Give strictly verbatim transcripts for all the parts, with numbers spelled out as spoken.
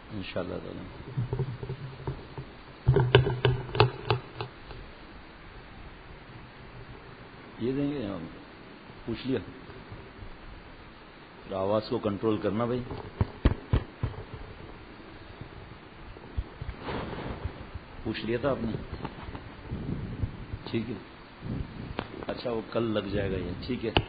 انشاءاللہ تعالی. یہ دیں گے پوچھ لیا. آواز کو کنٹرول کرنا بھائی. پوچھ لیا تھا آپ نے. ٹھیک ہے. اچھا وہ کل لگ جائے گا یہ. ٹھیک ہے.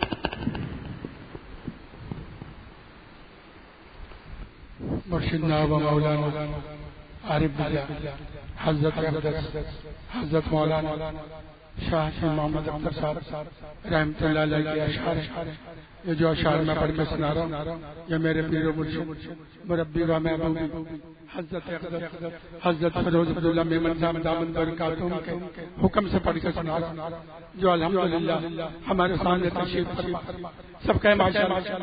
مرشدنا و مولانا عارف باللہ حضرت حضرت مولانا شاہ شاہ محمد اختر صاحب رحمۃ اللہ علیہ کے اشعار. یہ جو اشعار میں پڑھ کے سنا رہا ہوں یہ میرے پیر و مرشد مربی و محبوب حضرت حضرت فیروز عبداللہ میمن صاحب دامن برکاتہم کے حکم سے پڑھ کے سنا رہا ہوں جو الحمدللہ ہمارے سامنے تشریف فرما. سب کہیں ماشاءاللہ.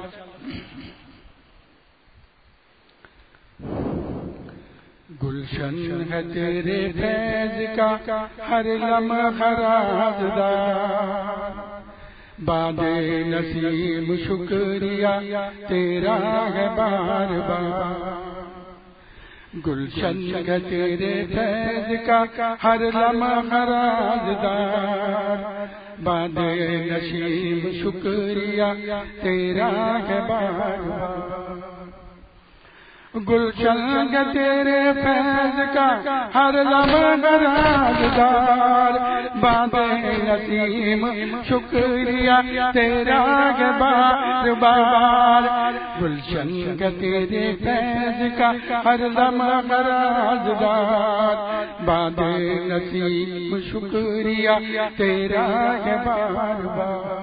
گلشن ہے تیرے فیض کا ہر لمحہ رازدار، باد نسیم شکریہ تیرا ہے بار بار. گلشن ہے تیرے فیض کا ہر لمحہ رازدار، باد نسیم شکریہ تیرا ہے بار بار. گلشن کے تیرے فیض کا ہر لمحہ رازدار، باد نسیم شکریہ تیرا ہے بار بار. گلشن کے تیرے فیض کا ہر لمحہ رازدار، باد نسیم شکریہ تیرا ہے بار بار.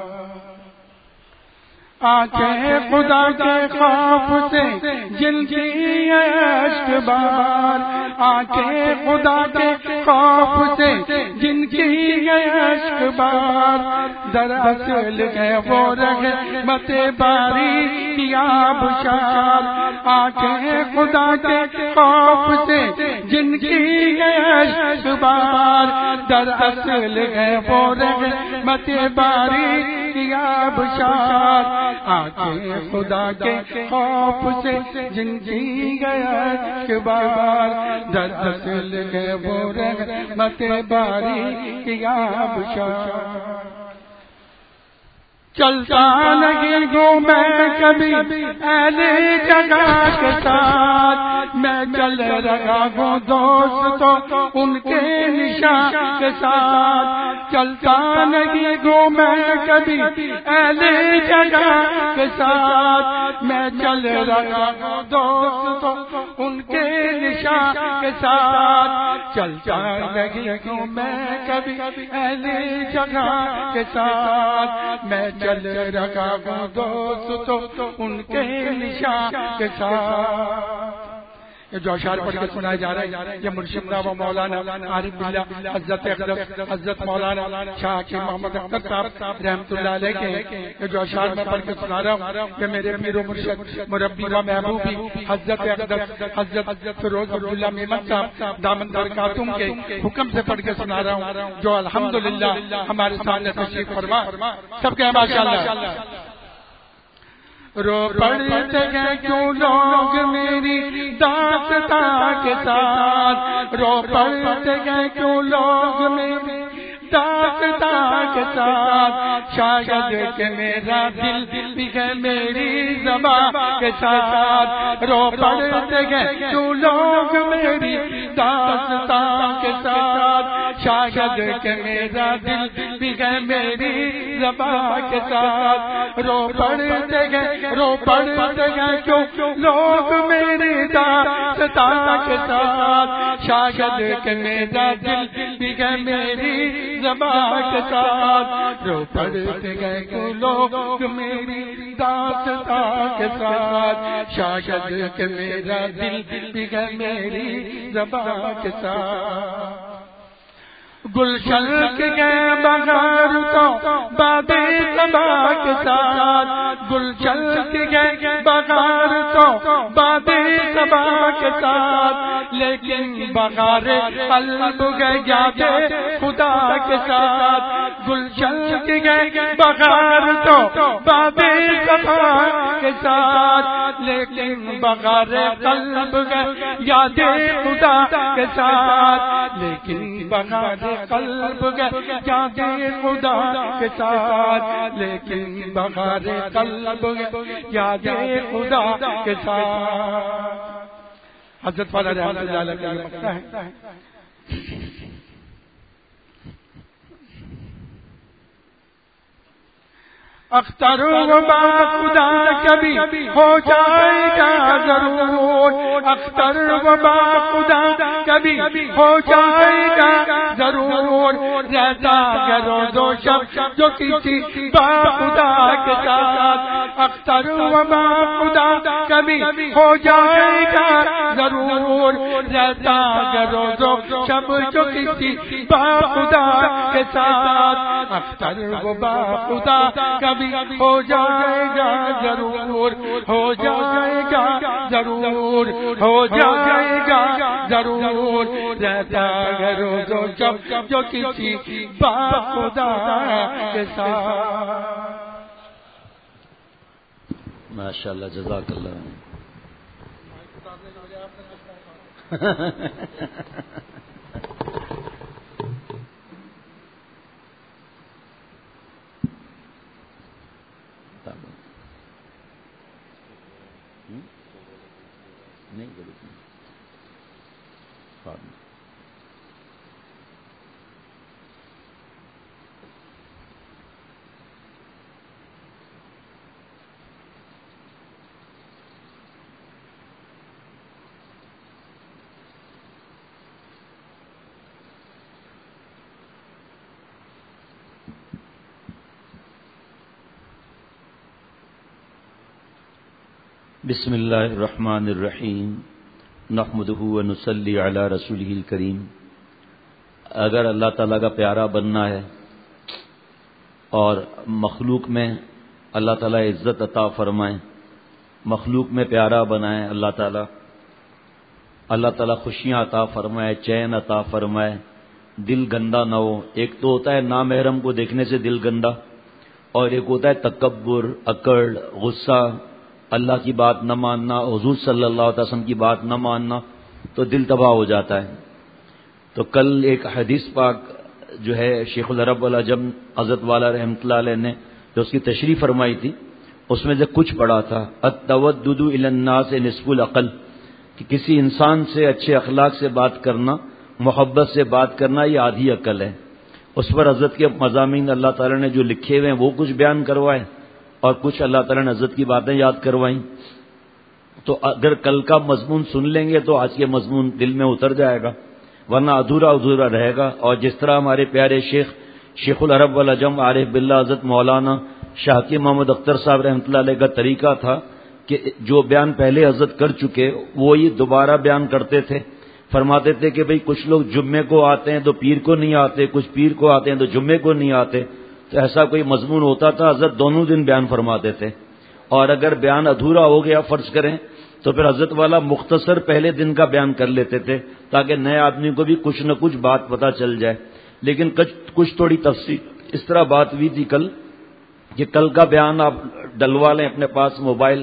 آنکھیں خدا کے خوف سے جن کی اشک بار، آنکھیں خدا کے خوف سے جن کی اشک بار، دراصل ہے وہ رحمت باری کی آبشار. آنکھیں خدا کے خوف سے جن کی اشک بار، دراصل ہے وہ رحمت باری کی آبشار. آنکھیں خدا کے خوف سے جن کی گیا بار، دراصل ہے وہ رحمت باری کی آبشار. چلتا نہیں ہوں میں کبھی اہل جگہ کے ساتھ، میں چل رہا ہوں دوستوں ان کے نشان کے ساتھ. چلتا نہیں ہوں میں کبھی اہل جگہ کے ساتھ، میں چل رہا ہوں دوستوں ان کے نشان کے ساتھ. چلتا نہیں ہوں میں کبھی اہل جگہ کے ساتھ، میں چل رہا ہوں دوستوں ان کے نشان کے ساتھ. یہ جو اشعار پڑھ کے سنائے جا رہے ہیں یہ مرشدنا و مولانا عارف باللہ حضرت حضرت مولانا شاہ کی محمد اختر صاحب رحمۃ اللہ علیہ کے. یہ جو اشعار میں پڑھ کے سنا رہا ہوں یہ میرے پیر و مرشد مربی و محبوبی حضرت حضرت فیروز عبداللہ میمن صاحب دامن برکاتہم کے حکم سے پڑھ کے سنا رہا ہوں جو الحمدللہ ہمارے سامنے تشریف فرما. سب کہیں ماشاءاللہ. رو پڑتے ہیں کیوں لوگ میری داستاں کے ساتھ، رو پڑتے ہیں کیوں لوگ میری داستاں کے ساتھ. شاید کہ میرا دل بھی ہے میری زبان کے ساتھ، رو پڑتے ہیں کیوں لوگ میری داستاں کے ساتھ. شاید کہ میرا دل بھی ہے میری زبان کے ساتھ، رو پڑتے ہیں رو پڑتے ہیں کیوں لوگ میری داستاں کے ساتھ. شاید کہ میرا دل بھی ہے میری زبان کے ساتھ، رو پڑتے ہیں کیوں لوگ میری داستاں کے ساتھ. شاید کہ میرا دل بھی ہے میری زبان کے ساتھ. گلشن کے گئے بغیر تو باد صبا کے ساتھ، گلشن کی گئے بغار تو بادے صبا کے ساتھ، لیکن بغار قلب گئے یاد خدا کے ساتھ. گلشن کی گئے بغار تو بادے صبا کے ساتھ، لیکن بغار قلب گئے یاد خدا کے ساتھ، لیکن بغار قلب گئے یاد خدا کے ساتھ، لیکن بغار قلب گئے یاد خدا کے ساتھ. حضرت والا رحمۃ اللہ علیہ کا مقطع ہے. اختر و با خدا کبھی ہو جائے گا ضرور، اختر و با خدا کبھی ہو جائے گا ضرور، رہتا ہے روز و شب جو کسی با خدا کے ساتھ. اختر و با خدا کبھی ہو جائے گا ضرور، رہتا ہے روز و شب جو کسی با خدا کے ساتھ. اختر و با خدا کبھی ہو جائے گا ضرور، ہو جائے گا ضرور، ہو جائے گا ضرور، رہتا ہے روز و شب جو کسی با خدا کے ساتھ. ماشاء اللہ، جزاک اللہ. نہیں ضرورت نہیں. بسم اللہ الرحمن الرحیم، نحمدہ و نصلی علی رسولہ الکریم. اگر اللہ تعالیٰ کا پیارا بننا ہے اور مخلوق میں اللہ تعالیٰ عزت عطا فرمائیں، مخلوق میں پیارا بنائیں اللہ تعالیٰ، اللہ تعالیٰ خوشیاں عطا فرمائے، چین عطا فرمائے، دل گندا نہ ہو. ایک تو ہوتا ہے نامحرم کو دیکھنے سے دل گندا، اور ایک ہوتا ہے تکبر، اکڑ، غصہ، اللہ کی بات نہ ماننا، حضور صلی اللہ علیہ وسلم کی بات نہ ماننا، تو دل تباہ ہو جاتا ہے. تو کل ایک حدیث پاک جو ہے شیخ العرب والعجم حضرت والا رحمۃ اللہ علیہ نے جو اس کی تشریح فرمائی تھی، اس میں سے کچھ پڑھا تھا، التودد الی الناس نصف العقل، کہ کسی انسان سے اچھے اخلاق سے بات کرنا، محبت سے بات کرنا، یہ آدھی عقل ہے. اس پر حضرت کے مضامین اللہ تعالیٰ نے جو لکھے ہوئے ہیں وہ کچھ بیان کروائے، اور کچھ اللہ تعالیٰ نے حضرت کی باتیں یاد کروائیں. تو اگر کل کا مضمون سن لیں گے تو آج کے مضمون دل میں اتر جائے گا، ورنہ ادھورا ادھورا رہے گا. اور جس طرح ہمارے پیارے شیخ شیخ العرب والعجم عارف باللہ حضرت مولانا شاہ محمد اختر صاحب رحمۃ اللہ علیہ کا طریقہ تھا کہ جو بیان پہلے حضرت کر چکے وہی دوبارہ بیان کرتے تھے. فرماتے تھے کہ بھئی کچھ لوگ جمعے کو آتے ہیں تو پیر کو نہیں آتے، کچھ پیر کو آتے ہیں تو جمعے کو نہیں آتے. تو ایسا کوئی مضمون ہوتا تھا حضرت دونوں دن بیان فرماتے تھے. اور اگر بیان ادھورا ہو گیا فرض کریں تو پھر حضرت والا مختصر پہلے دن کا بیان کر لیتے تھے تاکہ نئے آدمی کو بھی کچھ نہ کچھ بات پتہ چل جائے. لیکن کچھ تھوڑی تفصیل اس طرح بات ہوئی تھی کل کہ کل کا بیان آپ ڈلوا لیں اپنے پاس موبائل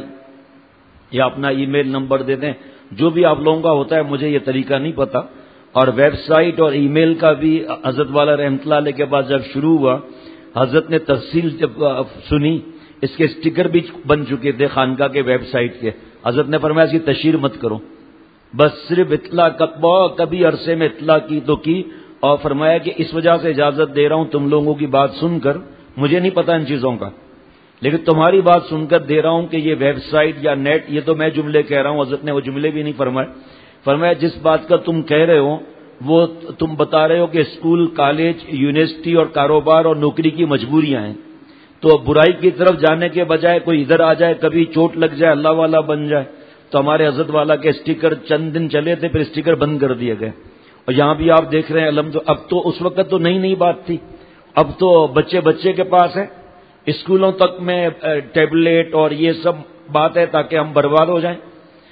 یا اپنا ای میل نمبر دے دیں، جو بھی آپ لوگوں کا ہوتا ہے، مجھے یہ طریقہ نہیں پتا. اور ویب سائٹ اور ای میل کا بھی حضرت والا رحمۃ اللہ علیہ کے بعد جب شروع ہوا، حضرت نے تفصیل جب سنی، اس کے اسٹیکر بھی بن چکے تھے خانقاہ کے ویب سائٹ کے. حضرت نے فرمایا اس کی تشہیر مت کرو، بس صرف اطلاع کبھی عرصے میں اطلاع کی تو کی، اور فرمایا کہ اس وجہ سے اجازت دے رہا ہوں تم لوگوں کی بات سن کر، مجھے نہیں پتا ان چیزوں کا، لیکن تمہاری بات سن کر دے رہا ہوں کہ یہ ویب سائٹ یا نیٹ، یہ تو میں جملے کہہ رہا ہوں، حضرت نے وہ جملے بھی نہیں فرمائے. فرمایا جس بات کا تم کہہ رہے ہو وہ تم بتا رہے ہو کہ اسکول، کالج، یونیورسٹی اور کاروبار اور نوکری کی مجبوریاں ہیں، تو برائی کی طرف جانے کے بجائے کوئی ادھر آ جائے، کبھی چوٹ لگ جائے، اللہ والا بن جائے. تو ہمارے حضرت والا کے اسٹیکر چند دن چلے تھے، پھر اسٹیکر بند کر دیے گئے. اور یہاں بھی آپ دیکھ رہے ہیں الحمد، اب تو اس وقت تو نئی نئی بات تھی، اب تو بچے بچے کے پاس ہے، اسکولوں تک میں ٹیبلیٹ اور یہ سب بات ہے تاکہ ہم برباد ہو جائیں.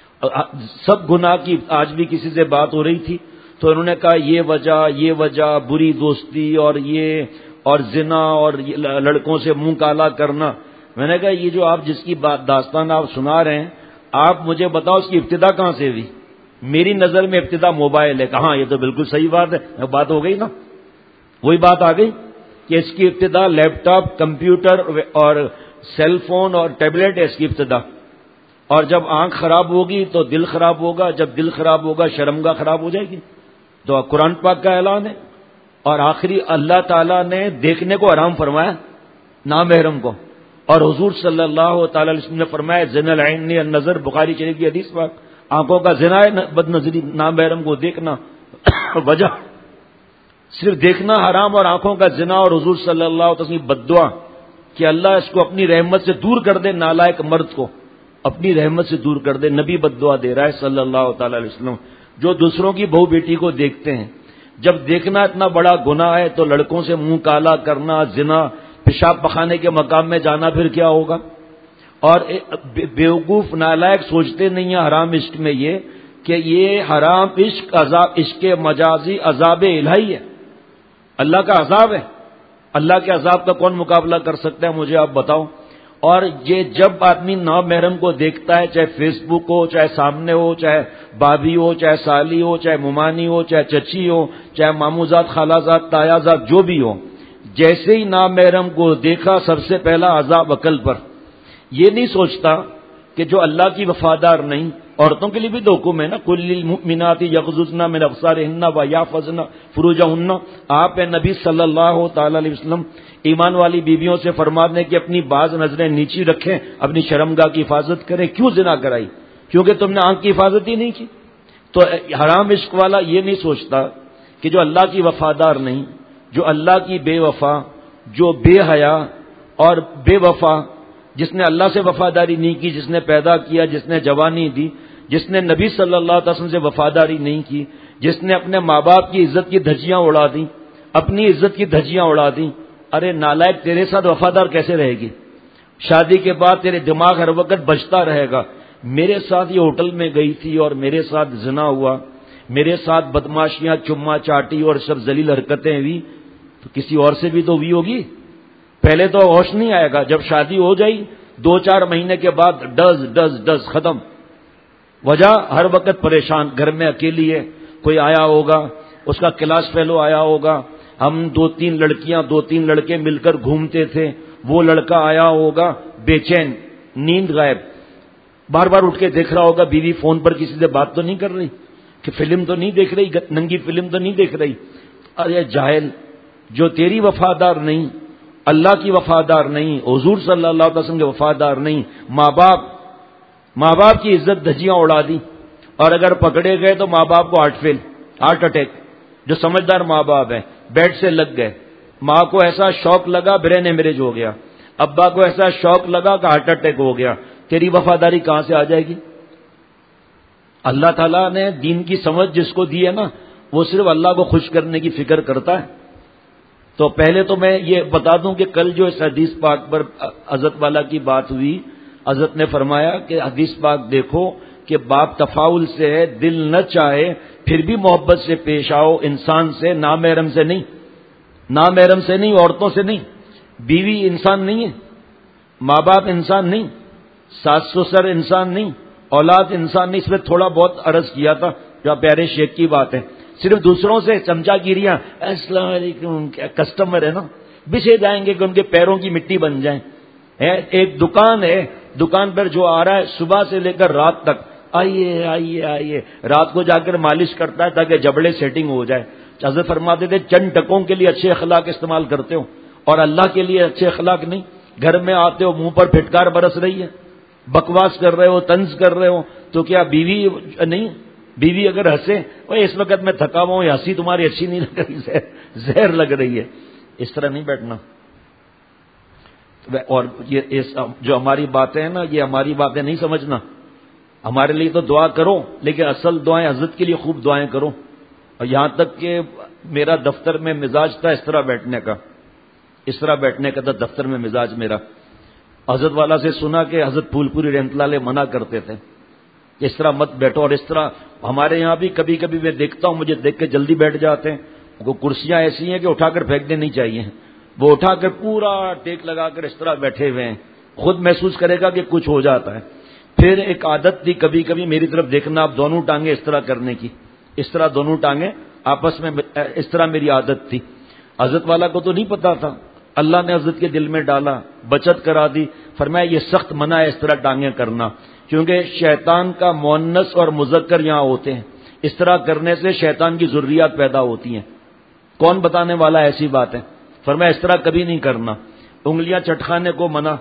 سب گناہ کی آج بھی کسی سے بات ہو رہی تھی تو انہوں نے کہا یہ وجہ یہ وجہ بری دوستی اور یہ اور زنا اور لڑکوں سے منہ کالا کرنا. میں نے کہا یہ جو آپ جس کی بات داستان آپ سنا رہے ہیں آپ مجھے بتاؤ اس کی ابتدا کہاں سے ہوئی؟ میری نظر میں ابتدا موبائل ہے. کہاں یہ تو بالکل صحیح بات ہے. بات ہو گئی نا, وہی بات آ گئی کہ اس کی ابتدا لیپ ٹاپ کمپیوٹر اور سیل فون اور ٹیبلٹ ہے اس کی ابتدا. اور جب آنکھ خراب ہوگی تو دل خراب ہوگا, جب دل خراب ہوگا شرمگاہ خراب ہو جائے گی. تو قرآن پاک کا اعلان ہے. اور آخری اللہ تعالیٰ نے دیکھنے کو حرام فرمایا نامحرم کو, اور حضور صلی اللہ تعالی علیہ وسلم نے فرمایا زنا العین النظر, بخاری شریف کی حدیث پاک, آنکھوں کا زنا ہے بد نظری, نامحرم کو دیکھنا. وجہ صرف دیکھنا حرام اور آنکھوں کا زنا, اور حضور صلی اللہ علیہ وسلم بد دعا کہ اللہ اس کو اپنی رحمت سے دور کر دے, نالائق مرد کو اپنی رحمت سے دور کر دے. نبی بد دعا دے رہا ہے صلی اللہ تعالی علیہ وسلم. جو دوسروں کی بہو بیٹی کو دیکھتے ہیں, جب دیکھنا اتنا بڑا گناہ ہے تو لڑکوں سے منہ کالا کرنا, زنا, پیشاب پخانے کے مقام میں جانا پھر کیا ہوگا؟ اور بیوقوف نالائق سوچتے نہیں ہیں حرام عشق میں یہ کہ یہ حرام عشق عذاب عشق مجازی عذاب الہی ہے, اللہ کا عذاب ہے. اللہ کے عذاب کا کون مقابلہ کر سکتا ہے مجھے آپ بتاؤ. اور یہ جب آدمی نامحرم کو دیکھتا ہے, چاہے فیس بک ہو, چاہے سامنے ہو, چاہے بابی ہو, چاہے سالی ہو, چاہے ممانی ہو, چاہے چچی ہو, چاہے ماموزاد خالازاد تایازاد جو بھی ہو, جیسے ہی نامحرم کو دیکھا سب سے پہلا عذاب عقل پر. یہ نہیں سوچتا کہ جو اللہ کی وفادار نہیں, عورتوں کے لیے بھی تو حکم ہے نا, کل للمؤمنات یغضضن من ابصارهن ویحفظن فروجهن. آپ نبی صلی اللہ تعالی علیہ وسلم ایمان والی بیویوں سے فرما دیں کہ اپنی بعض نظریں نیچی رکھیں, اپنی شرمگاہ کی حفاظت کریں. کیوں زنا کرائی؟ کیونکہ تم نے آنکھ کی حفاظت ہی نہیں کی. تو حرام عشق والا یہ نہیں سوچتا کہ جو اللہ کی وفادار نہیں, جو اللہ کی بے وفا, جو بے حیا اور بے وفا, جس نے اللہ سے وفاداری نہیں کی, جس نے پیدا کیا, جس نے جوانی دی, جس نے نبی صلی اللہ علیہ وسلم سے وفاداری نہیں کی, جس نے اپنے ماں باپ کی عزت کی دھجیاں اڑا دیں, اپنی عزت کی دھجیاں اڑا دیں. ارے نالائق تیرے ساتھ وفادار کیسے رہے گی؟ شادی کے بعد تیرے دماغ ہر وقت بجتا رہے گا, میرے ساتھ یہ ہوٹل میں گئی تھی اور میرے ساتھ زنا ہوا, میرے ساتھ بدماشیاں, چما چاٹی اور سب ذلیل حرکتیں ہوئی, تو کسی اور سے بھی تو ہوئی ہوگی. پہلے تو ہوش نہیں آئے گا, جب شادی ہو جائی دو چار مہینے کے بعد ڈز ڈز ڈز ختم. وجہ ہر وقت پریشان, گھر میں اکیلی ہے, کوئی آیا ہوگا, اس کا کلاس فیلو آیا ہوگا, ہم دو تین لڑکیاں دو تین لڑکے مل کر گھومتے تھے, وہ لڑکا آیا ہوگا بے چین, نیند غائب, بار بار اٹھ کے دیکھ رہا ہوگا بیوی فون پر کسی سے بات تو نہیں کر رہی, کہ فلم تو نہیں دیکھ رہی, ننگی فلم تو نہیں دیکھ رہی. ارے جاہل, جو تیری وفادار نہیں, اللہ کی وفادار نہیں, حضور صلی اللہ علیہ وسلم کے وفادار نہیں, ماں باپ ماں باپ کی عزت دھجیاں اڑا دی, اور اگر پکڑے گئے تو ماں باپ کو ہارٹ فیل ہارٹ اٹیک. جو سمجھدار ماں باپ ہیں بیڈ سے لگ گئے, ماں کو ایسا شوق لگا برین ایمریج ہو گیا, ابا کو ایسا شوق لگا کہ ہارٹ اٹیک ہو گیا. تیری وفاداری کہاں سے آ جائے گی؟ اللہ تعالیٰ نے دین کی سمجھ جس کو دی ہے نا, وہ صرف اللہ کو خوش کرنے کی فکر کرتا ہے. تو پہلے تو میں یہ بتا دوں کہ کل جو اس حدیث پاک پر حضرت والا کی بات ہوئی, حضرت نے فرمایا کہ حدیث پاک دیکھو کہ باپ تفاول سے ہے, دل نہ چاہے پھر بھی محبت سے پیش آؤ, انسان سے, نامحرم سے نہیں, نامحرم سے نہیں, عورتوں سے نہیں. بیوی انسان نہیں ہے, ماں باپ انسان نہیں, ساس سسر انسان نہیں, اولاد انسان نہیں. اس میں تھوڑا بہت عرض کیا تھا جو پیارے شیخ کی بات ہے. صرف دوسروں سے چمچا گیریاں, السلام علیکم, کسٹمر ہے نا, بچھے جائیں گے کہ ان کے پیروں کی مٹی بن جائیں. ایک دکان ہے, دکان پر جو آ رہا ہے صبح سے لے کر رات تک, آئیے آئیے آئیے, رات کو جا کر مالش کرتا ہے تاکہ جبڑے سیٹنگ ہو جائے. حضرت فرماتے تھے چند ٹکوں کے لیے اچھے اخلاق استعمال کرتے ہو اور اللہ کے لیے اچھے اخلاق نہیں. گھر میں آتے ہو منہ پر پھٹکار برس رہی ہے, بکواس کر رہے ہو, طنز کر رہے ہو, تو کیا بیوی نہیں؟ بیوی اگر ہنسے, وہ اس وقت میں تھکا ہوا ہوں, ہنسی تمہاری اچھی نہیں لگ رہی, زہر لگ رہی ہے, اس طرح نہیں بیٹھنا. اور یہ جو ہماری باتیں ہیں نا, یہ ہماری باتیں نہیں سمجھنا. ہمارے لیے تو دعا کرو, لیکن اصل دعائیں حضرت کے لیے خوب دعائیں کرو. اور یہاں تک کہ میرا دفتر میں مزاج تھا اس طرح بیٹھنے کا, اس طرح بیٹھنے کا تھا دفتر میں مزاج میرا. حضرت والا سے سنا کہ حضرت پھول پوری رحمۃ اللہ علیہ منع کرتے تھے اس طرح مت بیٹھو. اور اس طرح ہمارے یہاں بھی کبھی کبھی میں دیکھتا ہوں, مجھے دیکھ کے جلدی بیٹھ جاتے ہیں. وہ کرسیاں ایسی ہیں کہ اٹھا کر پھینک دینی چاہیے, وہ اٹھا کر پورا ٹیک لگا کر اس طرح بیٹھے ہوئے ہیں, خود محسوس کرے گا کہ کچھ ہو جاتا ہے. پھر ایک عادت تھی کبھی کبھی میری طرف دیکھنا, اب دونوں ٹانگیں اس طرح کرنے کی, اس طرح دونوں ٹانگیں آپس میں, اس طرح میری عادت تھی. حضرت والا کو تو نہیں پتا تھا, اللہ نے حضرت کے دل میں ڈالا, بچت کرا دی. فرمایا یہ سخت منع ہے اس طرح ٹانگیں کرنا, کیونکہ شیطان کا مؤنث اور مذکر یہاں ہوتے ہیں. اس طرح کرنے سے شیطان کی ذریات پیدا ہوتی ہیں. کون بتانے والا ایسی بات ہے؟ فرمایا اس طرح کبھی نہیں کرنا. انگلیاں چٹکانے کو منع.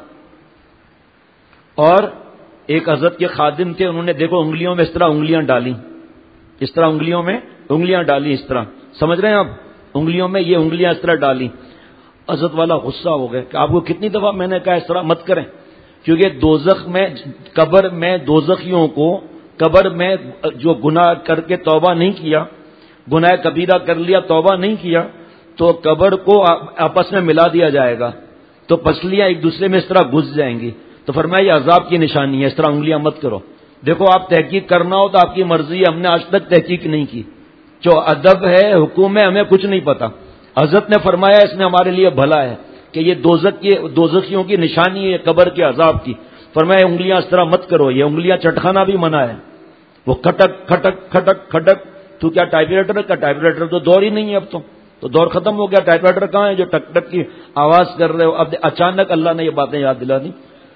اور ایک حضرت کے خادم تھے, انہوں نے دیکھو انگلیوں میں اس طرح انگلیاں ڈالی, اس طرح انگلیوں میں انگلیاں ڈالی, اس طرح سمجھ رہے ہیں آپ, انگلیوں میں یہ انگلیاں اس طرح ڈالی. حضرت والا غصہ ہو گئے کہ آپ کو کتنی دفعہ میں نے کہا اس طرح مت کریں, کیونکہ دوزخ میں, قبر میں دوزخیوں کو, قبر میں جو گناہ کر کے توبہ نہیں کیا, گناہ کبیرہ کر لیا توبہ نہیں کیا, تو قبر کو آپس میں ملا دیا جائے گا, تو پسلیاں ایک دوسرے میں اس طرح گھس جائیں گی. تو فرمایا یہ عذاب کی نشانی ہے, اس طرح انگلیاں مت کرو. دیکھو آپ تحقیق کرنا ہو تو آپ کی مرضی ہے, ہم نے آج تک تحقیق نہیں کی. جو ادب ہے, حکم ہے, ہمیں کچھ نہیں پتا. حضرت نے فرمایا اس میں ہمارے لیے بھلا ہے کہ یہ دوزخ کی, دوزخیوں کی نشانی ہے قبر کے عذاب کی. فرمایا انگلیاں اس طرح مت کرو, یہ انگلیاں چٹکانا بھی منع ہے. وہ کھٹک کھٹک کھٹک کھٹک, تو کیا ٹائپ رائٹر کا ٹائپ رائٹر تو دور ہی نہیں ہے اب, تو تو دور ختم ہو گیا. ٹائپ رائٹر کہاں ہے جو ٹک ٹک کی آواز کر رہے ہو؟ اب اچانک اللہ نے یہ باتیں یاد دلا دی,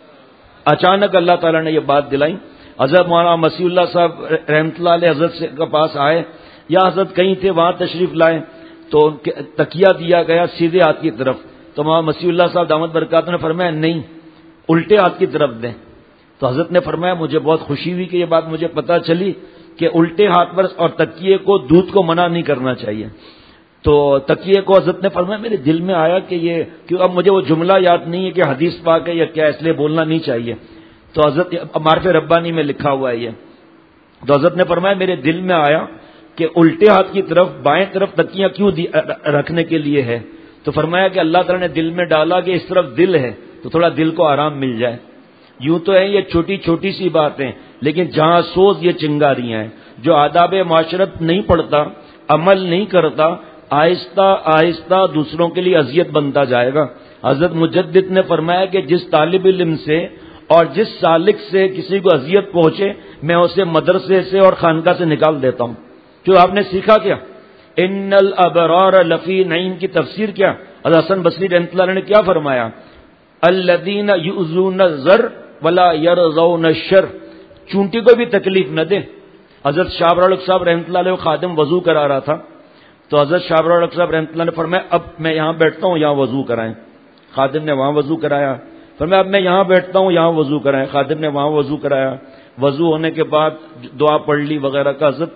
اچانک اللہ تعالیٰ نے یہ بات دلائی. حضرت مولانا مسیح اللہ صاحب رحمۃ اللہ علیہ حضرت کے پاس آئے, یا حضرت کہیں تھے وہاں تشریف لائے, تو تکیہ دیا گیا سیدھے ہاتھ کی طرف. تو مولانا مسیح اللہ صاحب دامت برکاتہ نے فرمایا نہیں, الٹے ہاتھ کی طرف دیں. تو حضرت نے فرمایا مجھے بہت خوشی ہوئی کہ یہ بات مجھے پتہ چلی کہ الٹے ہاتھ پر اور تکیے کو دودھ کو منع نہیں کرنا چاہیے. تو تکیے کو حضرت نے فرمایا میرے دل میں آیا کہ یہ, کیوں اب مجھے وہ جملہ یاد نہیں ہے کہ حدیث پاک ہے یا کیا, اس لیے بولنا نہیں چاہیے. تو حضرت معرف ربانی میں لکھا ہوا ہے یہ. تو حضرت نے فرمایا میرے دل میں آیا کہ الٹے ہاتھ کی طرف بائیں طرف تکیاں کیوں رکھنے کے لیے ہے. تو فرمایا کہ اللہ تعالیٰ نے دل میں ڈالا کہ اس طرف دل ہے تو تھوڑا دل کو آرام مل جائے. یوں تو ہے یہ چھوٹی چھوٹی سی باتیں, لیکن جہاں سوز یہ چنگاریاں ہیں. جو آداب معاشرت نہیں پڑھتا, عمل نہیں کرتا, آہستہ آہستہ دوسروں کے لیے اذیت بنتا جائے گا. حضرت مجدد نے فرمایا کہ جس طالب علم سے اور جس سالک سے کسی کو اذیت پہنچے, میں اسے مدرسے سے اور خانقاہ سے نکال دیتا ہوں. جو آپ نے سیکھا کیا؟ ان الابرار لفی نعیم کی تفسیر کیا؟ حضرت حسن بصری رحمۃ اللہ علیہ نے کیا فرمایا؟ الذین یؤذون الزر ولا یرضون الشر, چونٹی کو بھی تکلیف نہ دے. حضرت شاہ ابرار صاحب رحمۃ اللہ علیہ خادم وضو کرا رہا تھا, تو حضرت شاہ ابرار صاحب رحمۃ اللہ نے فرمایا اب میں یہاں بیٹھتا ہوں, یہاں وضو کرائیں. خادم نے وہاں وضو کرایا. فرمایا اب میں یہاں بیٹھتا ہوں, یہاں وضو کرائیں. خادم نے وہاں وضو کرایا. وضو ہونے کے بعد دعا پڑھ لی وغیرہ کا. حضرت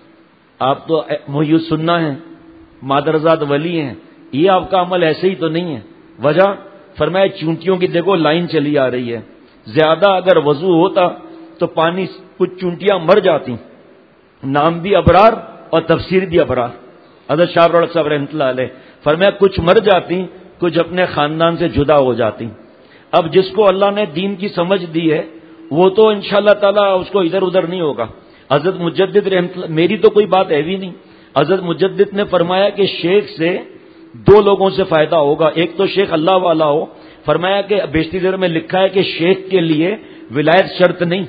آپ تو محی السنہ ہیں, مادرزاد ولی ہیں, یہ آپ کا عمل ایسے ہی تو نہیں ہے. وجہ فرمایا چونٹیوں کی دیکھو لائن چلی آ رہی ہے, زیادہ اگر وضو ہوتا تو پانی کچھ چونٹیاں مر جاتی. نام بھی ابرار اور تفسیر بھی ابرار. حضرت شاہ ابرار صاحب رحمۃ اللہ علیہ فرمایا کچھ مر جاتی, کچھ اپنے خاندان سے جدا ہو جاتی. اب جس کو اللہ نے دین کی سمجھ دی ہے وہ تو انشاءاللہ تعالیٰ اس کو ادھر ادھر نہیں ہوگا. حضرت مجدد رحمۃ اللہ, میری تو کوئی بات ہے بھی نہیں. حضرت مجدد نے فرمایا کہ شیخ سے دو لوگوں سے فائدہ ہوگا. ایک تو شیخ اللہ والا ہو. فرمایا کہ بیشتری زر میں لکھا ہے کہ شیخ کے لیے ولایت شرط نہیں,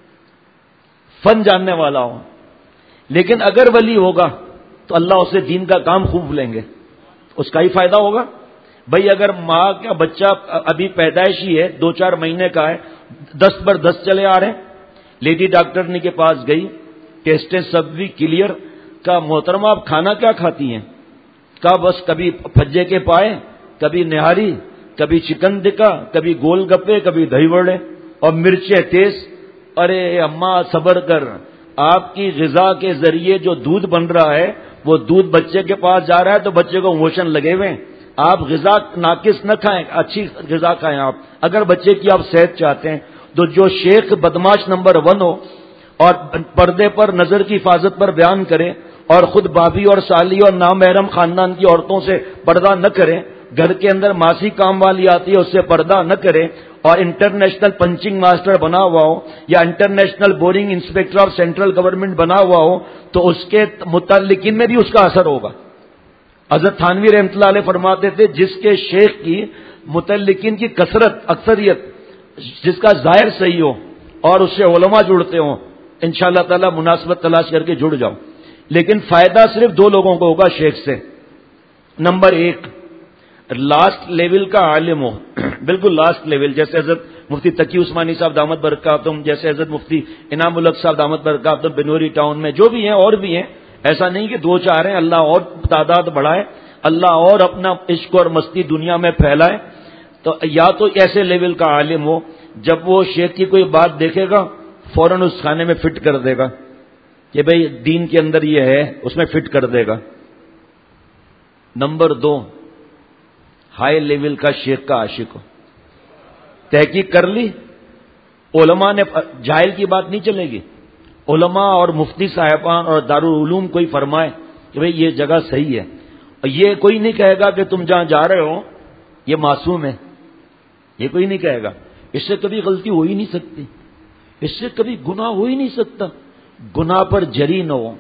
فن جاننے والا ہو. لیکن اگر ولی ہوگا تو اللہ اسے دین کا کام خوب لیں گے, اس کا ہی فائدہ ہوگا. بھئی اگر ماں کا بچہ ابھی پیدائشی ہے, دو چار مہینے کا ہے, دس پر دس چلے آ رہے ہیں, لیڈی ڈاکٹر کے پاس گئی, ٹیسٹ سب بھی کلیئر. کا محترمہ آپ کھانا کیا کھاتی ہیں؟ کا بس کبھی پھجے کے پائے, کبھی نہاری, کبھی چکن ٹکا, کبھی گول گپے, کبھی دہی وڑے اور مرچیں تیز. ارے اماں صبر کر, آپ کی غذا کے ذریعے جو دودھ بن رہا ہے وہ دودھ بچے کے پاس جا رہا ہے تو بچے کو موشن لگے ہوئے ہیں. آپ غذا ناقص نہ کھائیں, اچھی غذا کھائیں آپ اگر بچے کی آپ صحت چاہتے ہیں. تو جو شیخ بدماش نمبر ون ہو اور پردے پر نظر کی حفاظت پر بیان کرے اور خود بھابھی اور سالی اور نامحرم خاندان کی عورتوں سے پردہ نہ کریں, گھر کے اندر ماسی کام والی آتی ہے اس سے پردہ نہ کرے اور انٹرنیشنل پنچنگ ماسٹر بنا ہوا ہو یا international boring inspector of central government بنا ہوا ہو تو اس کے متعلقین میں بھی اس کا اثر ہوگا. حضرت تھانوی رحمۃ اللہ علیہ فرماتے تھے جس کے شیخ کی متعلقین کی کثرت اکثریت جس کا ظاہر صحیح ہو اور اس سے علماء جڑتے ہوں انشاءاللہ تعالی مناسبت تلاش کر کے جڑ جاؤ. لیکن فائدہ صرف دو لوگوں کو ہوگا شیخ سے. نمبر ایک لاسٹ لیول کا عالم ہو, بالکل لاسٹ لیول, جیسے حضرت مفتی تقی عثمانی صاحب دامت برکاتہم, جیسے حضرت مفتی انعام الحق صاحب دامت برکاتہم بنوری ٹاؤن میں جو بھی ہیں اور بھی ہیں, ایسا نہیں کہ دو چار ہیں, اللہ اور تعداد بڑھائے, اللہ اور اپنا عشق اور مستی دنیا میں پھیلائے. تو یا تو ایسے لیول کا عالم ہو جب وہ شیخ کی کوئی بات دیکھے گا فوراً اس کھانے میں فٹ کر دے گا کہ بھئی دین کے اندر یہ ہے, اس میں فٹ کر دے گا. نمبر دو ہائی لیول کا شیخ کا عاشق ہو, تحقیق کر لی, علماء نے, جاہل کی بات نہیں چلے گی, علماء اور مفتی صاحبان اور دارالعلوم کوئی فرمائے کہ بھئی یہ جگہ صحیح ہے, اور یہ کوئی نہیں کہے گا کہ تم جہاں جا رہے ہو یہ معصوم ہے, یہ کوئی نہیں کہے گا. اس سے کبھی غلطی ہو ہی نہیں سکتی, اس سے کبھی گناہ ہو ہی نہیں سکتا. گناہ پر جری نہ ہو,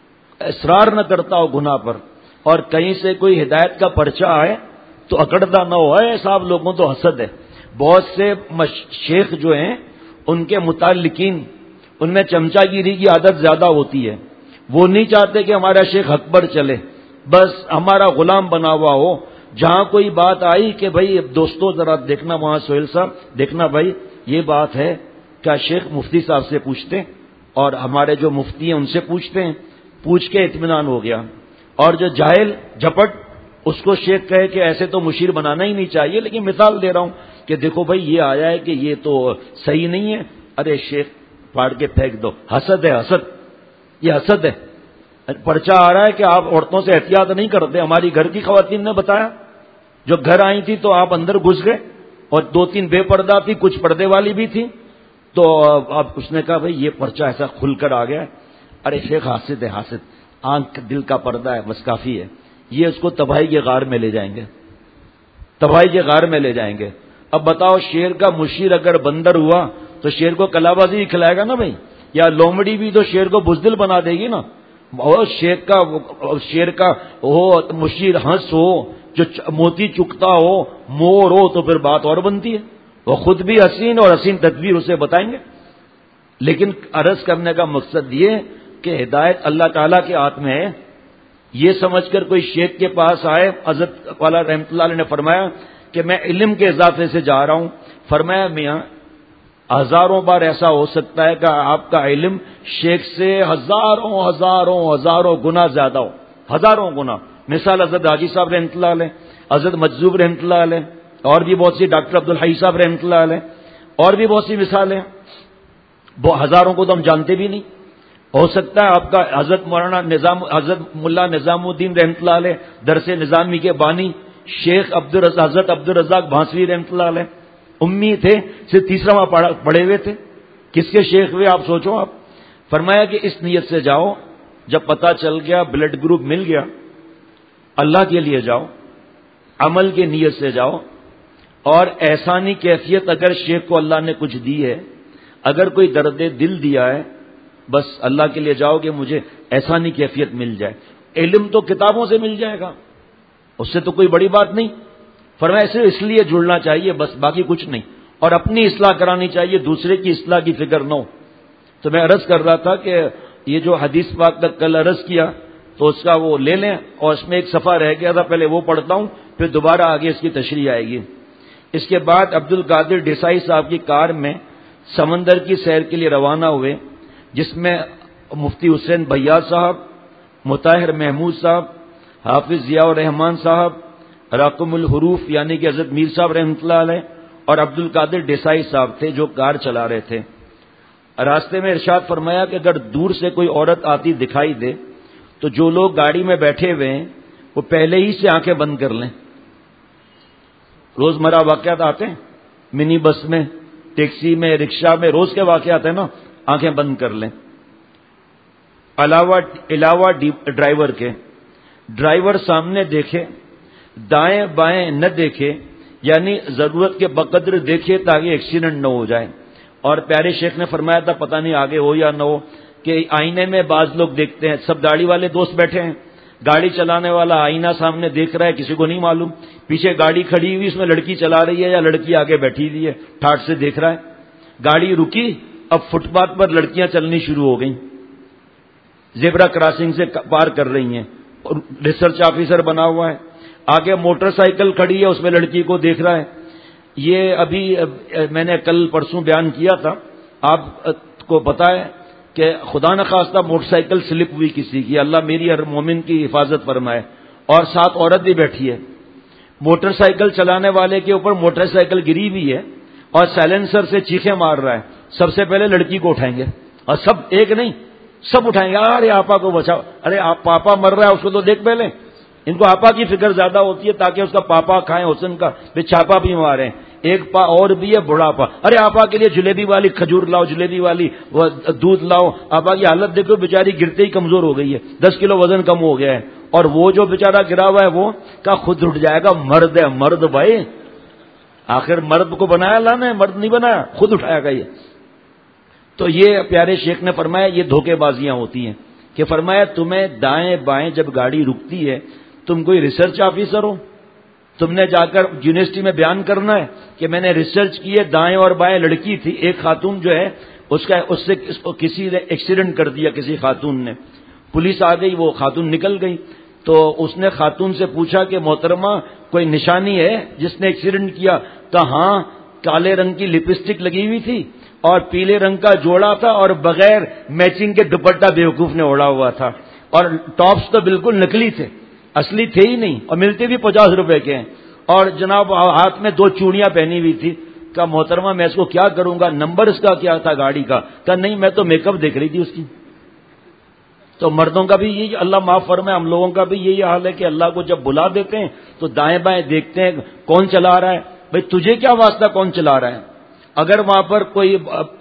اصرار نہ کرتا ہو گناہ پر, اور کہیں سے کوئی ہدایت کا پرچہ آئے تو اکڑتا نہ ہو. اے صاحب لوگوں تو حسد ہے, بہت سے شیخ جو ہیں ان کے متعلقین ان میں چمچا گیری کی عادت زیادہ ہوتی ہے. وہ نہیں چاہتے کہ ہمارا شیخ حق پر چلے, بس ہمارا غلام بنا ہوا ہو. جہاں کوئی بات آئی کہ بھائی دوستوں ذرا دیکھنا, وہاں سہیل صاحب دیکھنا بھائی یہ بات ہے, کیا شیخ مفتی صاحب سے پوچھتے ہیں اور ہمارے جو مفتی ہیں ان سے پوچھتے ہیں, پوچھ کے اطمینان ہو گیا. اور جو جاہل جھپٹ اس کو شیخ کہے کہ ایسے تو مشیر بنانا ہی نہیں چاہیے, لیکن مثال دے رہا ہوں کہ دیکھو بھائی یہ آیا ہے کہ یہ تو صحیح نہیں ہے, ارے شیخ پھاڑ کے پھینک دو, حسد ہے حسد, یہ حسد ہے. پرچہ آ رہا ہے کہ آپ عورتوں سے احتیاط نہیں کرتے. ہماری گھر کی خواتین نے بتایا, جو گھر آئی تھی تو آپ اندر گھس گئے اور دو تین بے پردہ تھی, کچھ پردے والی بھی تھی, تو اب اس نے کہا بھئی یہ پرچہ ایسا کھل کر آ گیا. ارے شیخ حاسد ہے حاسد, آنکھ دل کا پردہ ہے بس کافی ہے. یہ اس کو تباہی کے غار میں لے جائیں گے, تباہی کے غار میں لے جائیں گے. اب بتاؤ شیر کا مشیر اگر بندر ہوا تو شیر کو کلابازی ہی کھلائے گا نا بھائی, یا لومڑی بھی تو شیر کو بزدل بنا دے گی نا. اور شیر کا شیر کا ہو مشیر ہنس ہو جو موتی چکتا ہو, مور ہو, تو پھر بات اور بنتی ہے. وہ خود بھی حسین اور حسین تدبیر اسے بتائیں گے. لیکن عرض کرنے کا مقصد یہ کہ ہدایت اللہ تعالیٰ کے ہاتھ میں ہے. یہ سمجھ کر کوئی شیخ کے پاس آئے, حضرت والا رحمۃ اللہ علیہ نے فرمایا کہ میں علم کے اضافے سے جا رہا ہوں. فرمایا میاں ہزاروں بار ایسا ہو سکتا ہے کہ آپ کا علم شیخ سے ہزاروں ہزاروں ہزاروں گنا زیادہ ہو, ہزاروں گنا. مثال حضرت حاجی صاحب رحمۃ اللہ علیہ, حضرت مجذوب رحمۃ اللہ علیہ, اور بھی بہت سی, ڈاکٹر عبدالحی صاحب رحمۃ اللہ علیہ, اور بھی بہت سی مثالیں. وہ ہزاروں کو تو ہم جانتے بھی نہیں. ہو سکتا ہے آپ کا حضرت مولانا نظام حضرت ملا نظام الدین رحمۃ اللہ علیہ درس نظامی کے بانی شیخ عبدالرزاق حضرت عبدالرزاق بھانسوی رحمۃ اللہ علیہ امی تھے, صرف تیسرا وہاں پڑھے ہوئے تھے. کس کے شیخ ہوئے آپ سوچو. آپ فرمایا کہ اس نیت سے جاؤ, جب پتہ چل گیا بلڈ گروپ مل گیا, اللہ کے لیے جاؤ, عمل کی نیت سے جاؤ, اور احسانی کیفیت اگر شیخ کو اللہ نے کچھ دی ہے, اگر کوئی درد دل دیا ہے, بس اللہ کے لیے جاؤ کہ مجھے احسانی کیفیت مل جائے. علم تو کتابوں سے مل جائے گا, اس سے تو کوئی بڑی بات نہیں. فرمایا صرف اس لیے جڑنا چاہیے بس, باقی کچھ نہیں. اور اپنی اصلاح کرانی چاہیے, دوسرے کی اصلاح کی فکر نہ ہو. تو میں عرض کر رہا تھا کہ یہ جو حدیث پاک کا کل عرض کیا تو اس کا وہ لے لیں, اور اس میں ایک صفحہ رہ گیا تھا, پہلے وہ پڑھتا ہوں پھر دوبارہ آگے اس کی تشریح آئے گی. اس کے بعد عبد القادر ڈیسائی صاحب کی کار میں سمندر کی سیر کے لیے روانہ ہوئے, جس میں مفتی حسین بھیا صاحب, مطاہر محمود صاحب, حافظ ضیاء الرحمان صاحب, راقم الحروف یعنی کہ حضرت میر صاحب رحمۃ اللہ علیہ, اور عبد القادر ڈیسائی صاحب تھے جو کار چلا رہے تھے. راستے میں ارشاد فرمایا کہ اگر دور سے کوئی عورت آتی دکھائی دے تو جو لوگ گاڑی میں بیٹھے ہوئے ہیں وہ پہلے ہی سے آنکھیں بند کر لیں. روزمرہ واقعات آتے ہیں, منی بس میں, ٹیکسی میں, رکشہ میں, روز کے واقعات ہیں نا, آنکھیں بند کر لیں. علاوہ علاوہ ڈرائیور کے, ڈرائیور سامنے دیکھے دائیں بائیں نہ دیکھے، یعنی ضرورت کے بقدر دیکھے تاکہ ایکسیڈنٹ نہ ہو جائے. اور پیارے شیخ نے فرمایا تھا، پتہ نہیں آگے ہو یا نہ ہو، کہ آئینے میں بعض لوگ دیکھتے ہیں، سب داڑھی والے دوست بیٹھے ہیں، گاڑی چلانے والا آئینہ سامنے دیکھ رہا ہے، کسی کو نہیں معلوم پیچھے گاڑی کھڑی ہوئی اس میں لڑکی چلا رہی ہے یا لڑکی آگے بیٹھی ہوئی ہے، ٹھاٹ سے دیکھ رہا ہے. گاڑی رکی، اب فٹ پاتھ پر لڑکیاں چلنی شروع ہو گئیں، زیبرا کراسنگ سے پار کر رہی ہیں، اور ریسرچ آفیسر بنا ہوا ہے، آگے موٹر سائیکل کھڑی ہے، اس میں لڑکی کو دیکھ رہا ہے. یہ ابھی میں نے کل پرسوں بیان کیا تھا، آپ کو پتا ہے کہ خدا نخواستہ موٹر سائیکل سلپ ہوئی کسی کی، اللہ میری ہر مومن کی حفاظت فرمائے، اور ساتھ عورت بھی بیٹھی ہے. موٹر سائیکل چلانے والے کے اوپر موٹر سائیکل گری ہوئی ہے اور سائلنسر سے چیخیں مار رہا ہے. سب سے پہلے لڑکی کو اٹھائیں گے، اور سب ایک نہیں سب اٹھائیں گے، ارے آپا کو بچاؤ، ارے آپ پاپا مر رہا ہے اس کو تو دیکھ پہلے. ان کو آپا کی فکر زیادہ ہوتی ہے تاکہ اس کا پاپا کھائیں حسن کا، پھر چھاپا بھی ماریں. ایک پا اور بھی ہے بڑھاپا، ارے آپا کے لیے جلیبی والی کھجور لاؤ، جلیبی والی دودھ لاؤ. آپا کی حالت دیکھو، بیچاری گرتے ہی کمزور ہو گئی ہے، دس کلو وزن کم ہو گیا ہے. اور وہ جو بیچارہ گرا ہوا ہے وہ کا خود اٹھ جائے گا. مرد ہے مرد بھائی، آخر مرد کو بنایا اللہ نے، مرد نہیں بنایا، خود اٹھائے گا. یہ تو یہ پیارے شیخ نے فرمایا یہ دھوکے بازیاں ہوتی ہیں، کہ فرمایا تمہیں دائیں بائیں جب گاڑی رکتی ہے، تم کوئی ریسرچ آفیسر ہو، تم نے جا کر یونیورسٹی میں بیان کرنا ہے کہ میں نے ریسرچ کی ہے، دائیں اور بائیں لڑکی تھی. ایک خاتون جو ہے اس کا اس سے اس کو کسی نے ایکسیڈنٹ کر دیا، کسی خاتون نے. پولیس آ گئی، وہ خاتون نکل گئی. تو اس نے خاتون سے پوچھا کہ محترمہ کوئی نشانی ہے جس نے ایکسیڈنٹ کیا؟ کہا ہاں، کالے رنگ کی لپسٹک لگی ہوئی تھی اور پیلے رنگ کا جوڑا تھا اور بغیر میچنگ کے دوپٹہ بیوقوف نے اوڑا ہوا تھا، اور ٹاپس تو بالکل نکلی تھے، اصلی تھے ہی نہیں، اور ملتے بھی پچاس روپے کے ہیں. اور جناب ہاتھ میں دو چوڑیاں پہنی ہوئی تھی. کہا محترمہ میں اس کو کیا کروں گا، نمبر اس کا کیا تھا گاڑی کا؟ کہا نہیں میں تو میک اپ دیکھ رہی تھی اس کی. تو مردوں کا بھی یہی، اللہ معاف فرمائے، ہم لوگوں کا بھی یہی حال ہے کہ اللہ کو جب بلا دیتے ہیں تو دائیں بائیں دیکھتے ہیں کون چلا رہا ہے. بھئی تجھے کیا واسطہ کون چلا رہا ہے؟ اگر وہاں پر کوئی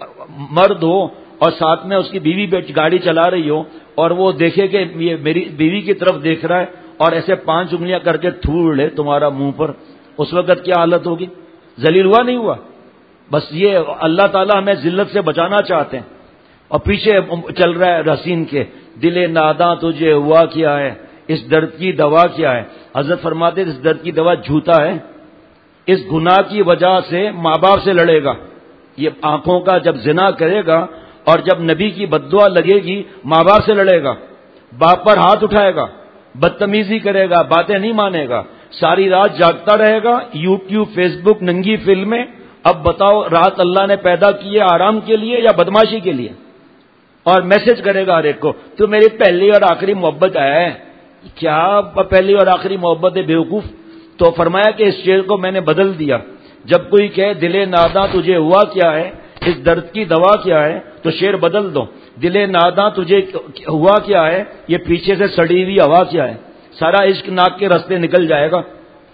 مرد ہو اور ساتھ میں اس کی بیوی گاڑی چلا رہی ہو اور وہ دیکھے کہ یہ میری بیوی کی طرف دیکھ رہا ہے اور ایسے پانچ انگلیاں کر کے تھوڑ لے تمہارا منہ پر، اس وقت کیا حالت ہوگی؟ ذلیل ہوا نہیں ہوا؟ بس یہ اللہ تعالیٰ ہمیں ذلت سے بچانا چاہتے ہیں. اور پیچھے چل رہا ہے رسین کے، دل ناداں تجھے ہوا کیا ہے، اس درد کی دوا کیا ہے. حضرت فرماتے اس درد کی دوا جھوتا ہے، اس گناہ کی وجہ سے ماں باپ سے لڑے گا. یہ آنکھوں کا جب زنا کرے گا اور جب نبی کی بددعا لگے گی ماں باپ سے لڑے گا، باپ پر ہاتھ اٹھائے گا، بدتمیزی کرے گا، باتیں نہیں مانے گا، ساری رات جاگتا رہے گا، یوٹیوب فیس بک ننگی فلمیں. اب بتاؤ رات اللہ نے پیدا کی ہے آرام کے لیے یا بدماشی کے لیے؟ اور میسج کرے گا ہر ایک کو تو میری پہلی اور آخری محبت ہے. کیا پہلی اور آخری محبت ہے بیوقوف؟ تو فرمایا کہ اس شعر کو میں نے بدل دیا. جب کوئی کہے دل ناداں تجھے ہوا کیا ہے، اس درد کی دوا کیا ہے، تو شعر بدل دو، دل ناداں تجھے ہوا کیا ہے، یہ پیچھے سے سڑی ہوئی ہوا کیا ہے. سارا عشق ناک کے راستے نکل جائے گا.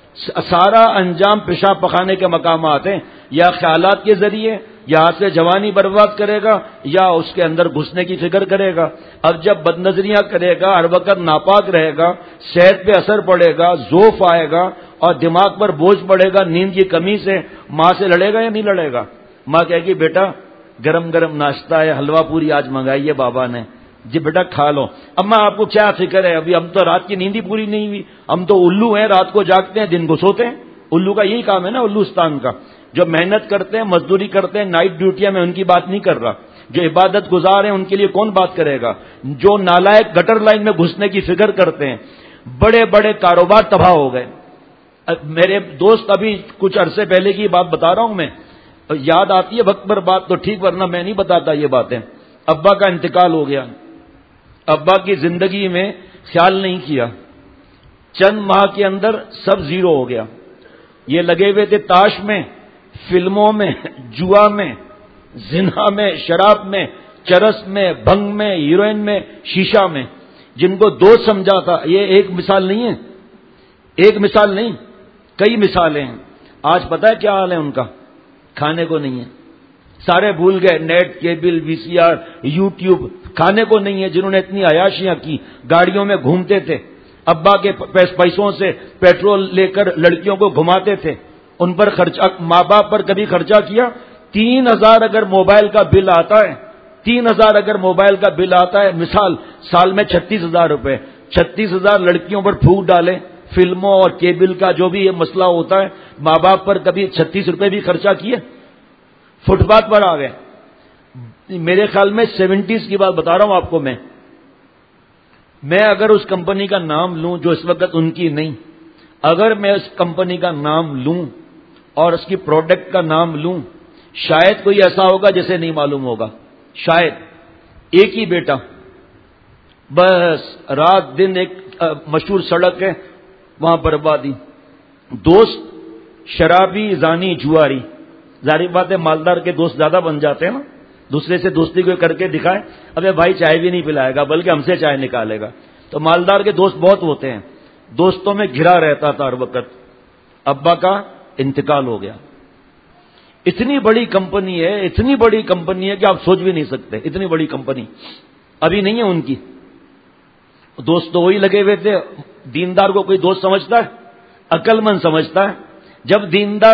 سارا انجام پیشاب پخانے کے مقامات ہیں، یا خیالات کے ذریعے، یا سے جوانی برباد کرے گا یا اس کے اندر گھسنے کی فکر کرے گا. اب جب بد نظریاں کرے گا، ہر وقت ناپاک رہے گا، صحت پہ اثر پڑے گا، ذوف آئے گا اور دماغ پر بوجھ پڑے گا نیند کی کمی سے، ماں سے لڑے گا یا نہیں لڑے گا؟ ماں کہے گی بیٹا گرم گرم ناشتہ ہے، حلوہ پوری آج منگائی ہے بابا نے، جی بیٹا کھا لو. اماں آپ کو کیا فکر ہے، ابھی ہم تو رات کی نیند ہی پوری نہیں ہوئی، ہم تو الو ہیں، رات کو جاگتے ہیں دن کو سوتے ہیں. الو کا یہی کام ہے نا، الوستان کا. جو محنت کرتے ہیں، مزدوری کرتے ہیں، نائٹ ڈیوٹیاں، میں ان کی بات نہیں کر رہا. جو عبادت گزار ہیں ان کے لیے کون بات کرے گا؟ جو نالائق گٹر لائن میں گھسنے کی فکر کرتے ہیں، بڑے بڑے کاروبار تباہ ہو گئے. میرے دوست ابھی کچھ عرصے پہلے کی بات بتا رہا ہوں میں، یاد آتی ہے وقت پر بات تو ٹھیک، ورنہ میں نہیں بتاتا یہ باتیں. ابا کا انتقال ہو گیا. ابا کی زندگی میں خیال نہیں کیا، چند ماہ کے اندر سب زیرو ہو گیا. یہ لگے ہوئے تھے تاش میں، فلموں میں، جوا میں، زنا میں، شراب میں، چرس میں، بھنگ میں، ہیروئن میں، شیشہ میں. جن کو دوست سمجھا تھا، یہ ایک مثال نہیں ہے، ایک مثال نہیں، کئی مثالیں ہیں. آج پتہ ہے کیا حال ہے ان کا؟ کھانے کو نہیں ہے، سارے بھول گئے. Net, cable, V C R, YouTube, کھانے کو نہیں ہے. جنہوں نے اتنی عیاشیاں کی، گاڑیوں میں گھومتے تھے، ابا کے پیسوں سے پیٹرول لے کر لڑکیوں کو گھماتے تھے، ان پر خرچہ، ماں باپ پر کبھی خرچہ کیا؟ تین ہزار اگر موبائل کا بل آتا ہے، تین ہزار اگر موبائل کا بل آتا ہے، مثال سال میں چھتیس ہزار روپے، چھتیس ہزار لڑکیوں پر پھونک ڈالے، فلموں اور کیبل کا جو بھی یہ مسئلہ ہوتا ہے، ماں باپ پر کبھی چھتیس روپے بھی خرچہ کیے؟ فٹ پاتھ پر آ گئے۔ میرے خیال میں سیونٹیز کی بات بتا رہا ہوں آپ کو، میں میں اگر اس کمپنی کا نام لوں جو اس وقت ان کی نہیں، اگر میں اس کمپنی کا نام لوں اور اس کی پروڈکٹ کا نام لوں، شاید کوئی ایسا ہوگا جسے نہیں معلوم ہوگا، شاید ایک ہی بیٹا، بس رات دن ایک مشہور سڑک ہے وہاں بربادی، دوست شرابی، زانی، جواری، ظاہر بات ہے مالدار کے دوست زیادہ بن جاتے ہیں نا، دوسرے سے دوستی کو کر کے دکھائے، ابے بھائی چائے بھی نہیں پلائے گا بلکہ ہم سے چائے نکالے گا، تو مالدار کے دوست بہت ہوتے ہیں، دوستوں میں گھرا رہتا تھا ہر وقت۔ ابا کا انتقال ہو گیا، اتنی بڑی کمپنی ہے، اتنی بڑی کمپنی ہے کہ آپ سوچ بھی نہیں سکتے، اتنی بڑی کمپنی ابھی نہیں ہے ان کی، دوست تو وہی لگے ہوئے تھے۔ دیندار کو کوئی دوست سمجھتا ہے؟ عقل مند سمجھتا ہے۔ جب دیندار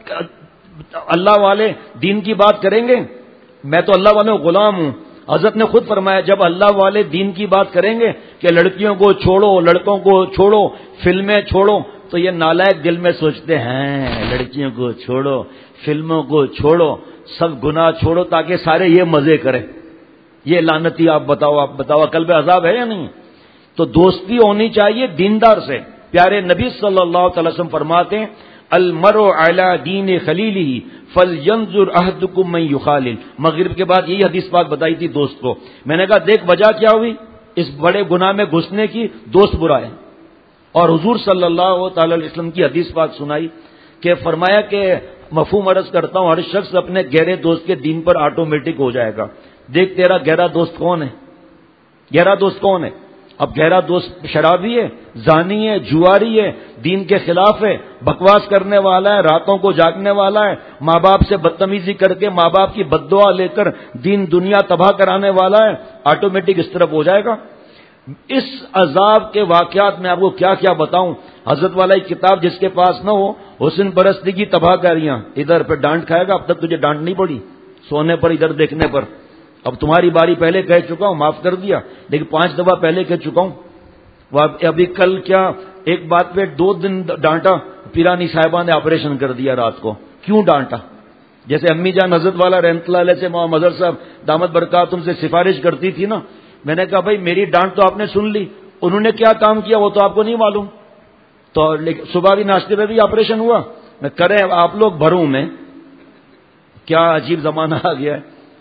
اللہ والے دین کی بات کریں گے، میں تو اللہ والوں غلام ہوں، حضرت نے خود فرمایا جب اللہ والے دین کی بات کریں گے کہ لڑکیوں کو چھوڑو، لڑکوں کو چھوڑو، فلمیں چھوڑو، تو یہ نالائق دل میں سوچتے ہیں لڑکیوں کو چھوڑو، فلموں کو چھوڑو، سب گناہ چھوڑو تاکہ سارے یہ مزے کریں۔ یہ لعنتی آپ بتاؤ، آپ بتاؤ عقل پہ عذاب ہے یا نہیں؟ تو دوستی ہونی چاہیے دیندار سے۔ پیارے نبی صلی اللہ تعالی وسلم فرماتے ہیں المرء علی دین خلیلہ فلینظر احدکم من یخالل۔ مغرب کے بعد یہی حدیث پاک بتائی تھی دوست کو، میں نے کہا دیکھ وجہ کیا ہوئی اس بڑے گناہ میں گھسنے کی، دوست برا ہے۔ اور حضور صلی اللہ تعالی علیہ وسلم کی حدیث پاک سنائی کہ فرمایا کہ مفہوم عرض کرتا ہوں، ہر شخص اپنے گہرے دوست کے دین پر آٹومیٹک ہو جائے گا۔ دیکھ تیرا گہرا دوست کون ہے، گہرا دوست کون ہے؟ اب گہرا دوست شرابی ہے، زانی ہے، جواری ہے، دین کے خلاف ہے، بکواس کرنے والا ہے، راتوں کو جاگنے والا ہے، ماں باپ سے بدتمیزی کر کے ماں باپ کی بد دعا لے کر دین دنیا تباہ کرانے والا ہے، آٹومیٹک اس طرف ہو جائے گا۔ اس عذاب کے واقعات میں آپ کو کیا کیا بتاؤں، حضرت والا ایک کتاب جس کے پاس نہ ہو، حسن پرستی کی تباہ کاریاں، ادھر پہ ڈانٹ کھائے گا، اب تک تجھے ڈانٹ نہیں پڑی، سونے پر ادھر دیکھنے پر، اب تمہاری باری پہلے کہہ چکا ہوں، معاف کر دیا، لیکن پانچ دفعہ پہلے کہہ چکا ہوں۔ وہ ابھی کل کیا ایک بات پہ دو دن ڈانٹا، پیرانی صاحبہ نے آپریشن کر دیا رات کو، کیوں ڈانٹا؟ جیسے امی جان حضرت والا رحمۃ اللہ علیہ سے مولانا مظہر صاحب دامت برکاتہم سے سفارش کرتی تھی نا، میں نے کہا بھائی میری ڈانٹ تو آپ نے سن لی، انہوں نے کیا کام کیا وہ تو آپ کو نہیں معلوم، تو صبح بھی ناشتے میں بھی آپریشن ہوا، میں کریں آپ لوگ بھروں میں، کیا عجیب زمانہ آ گیا ہے۔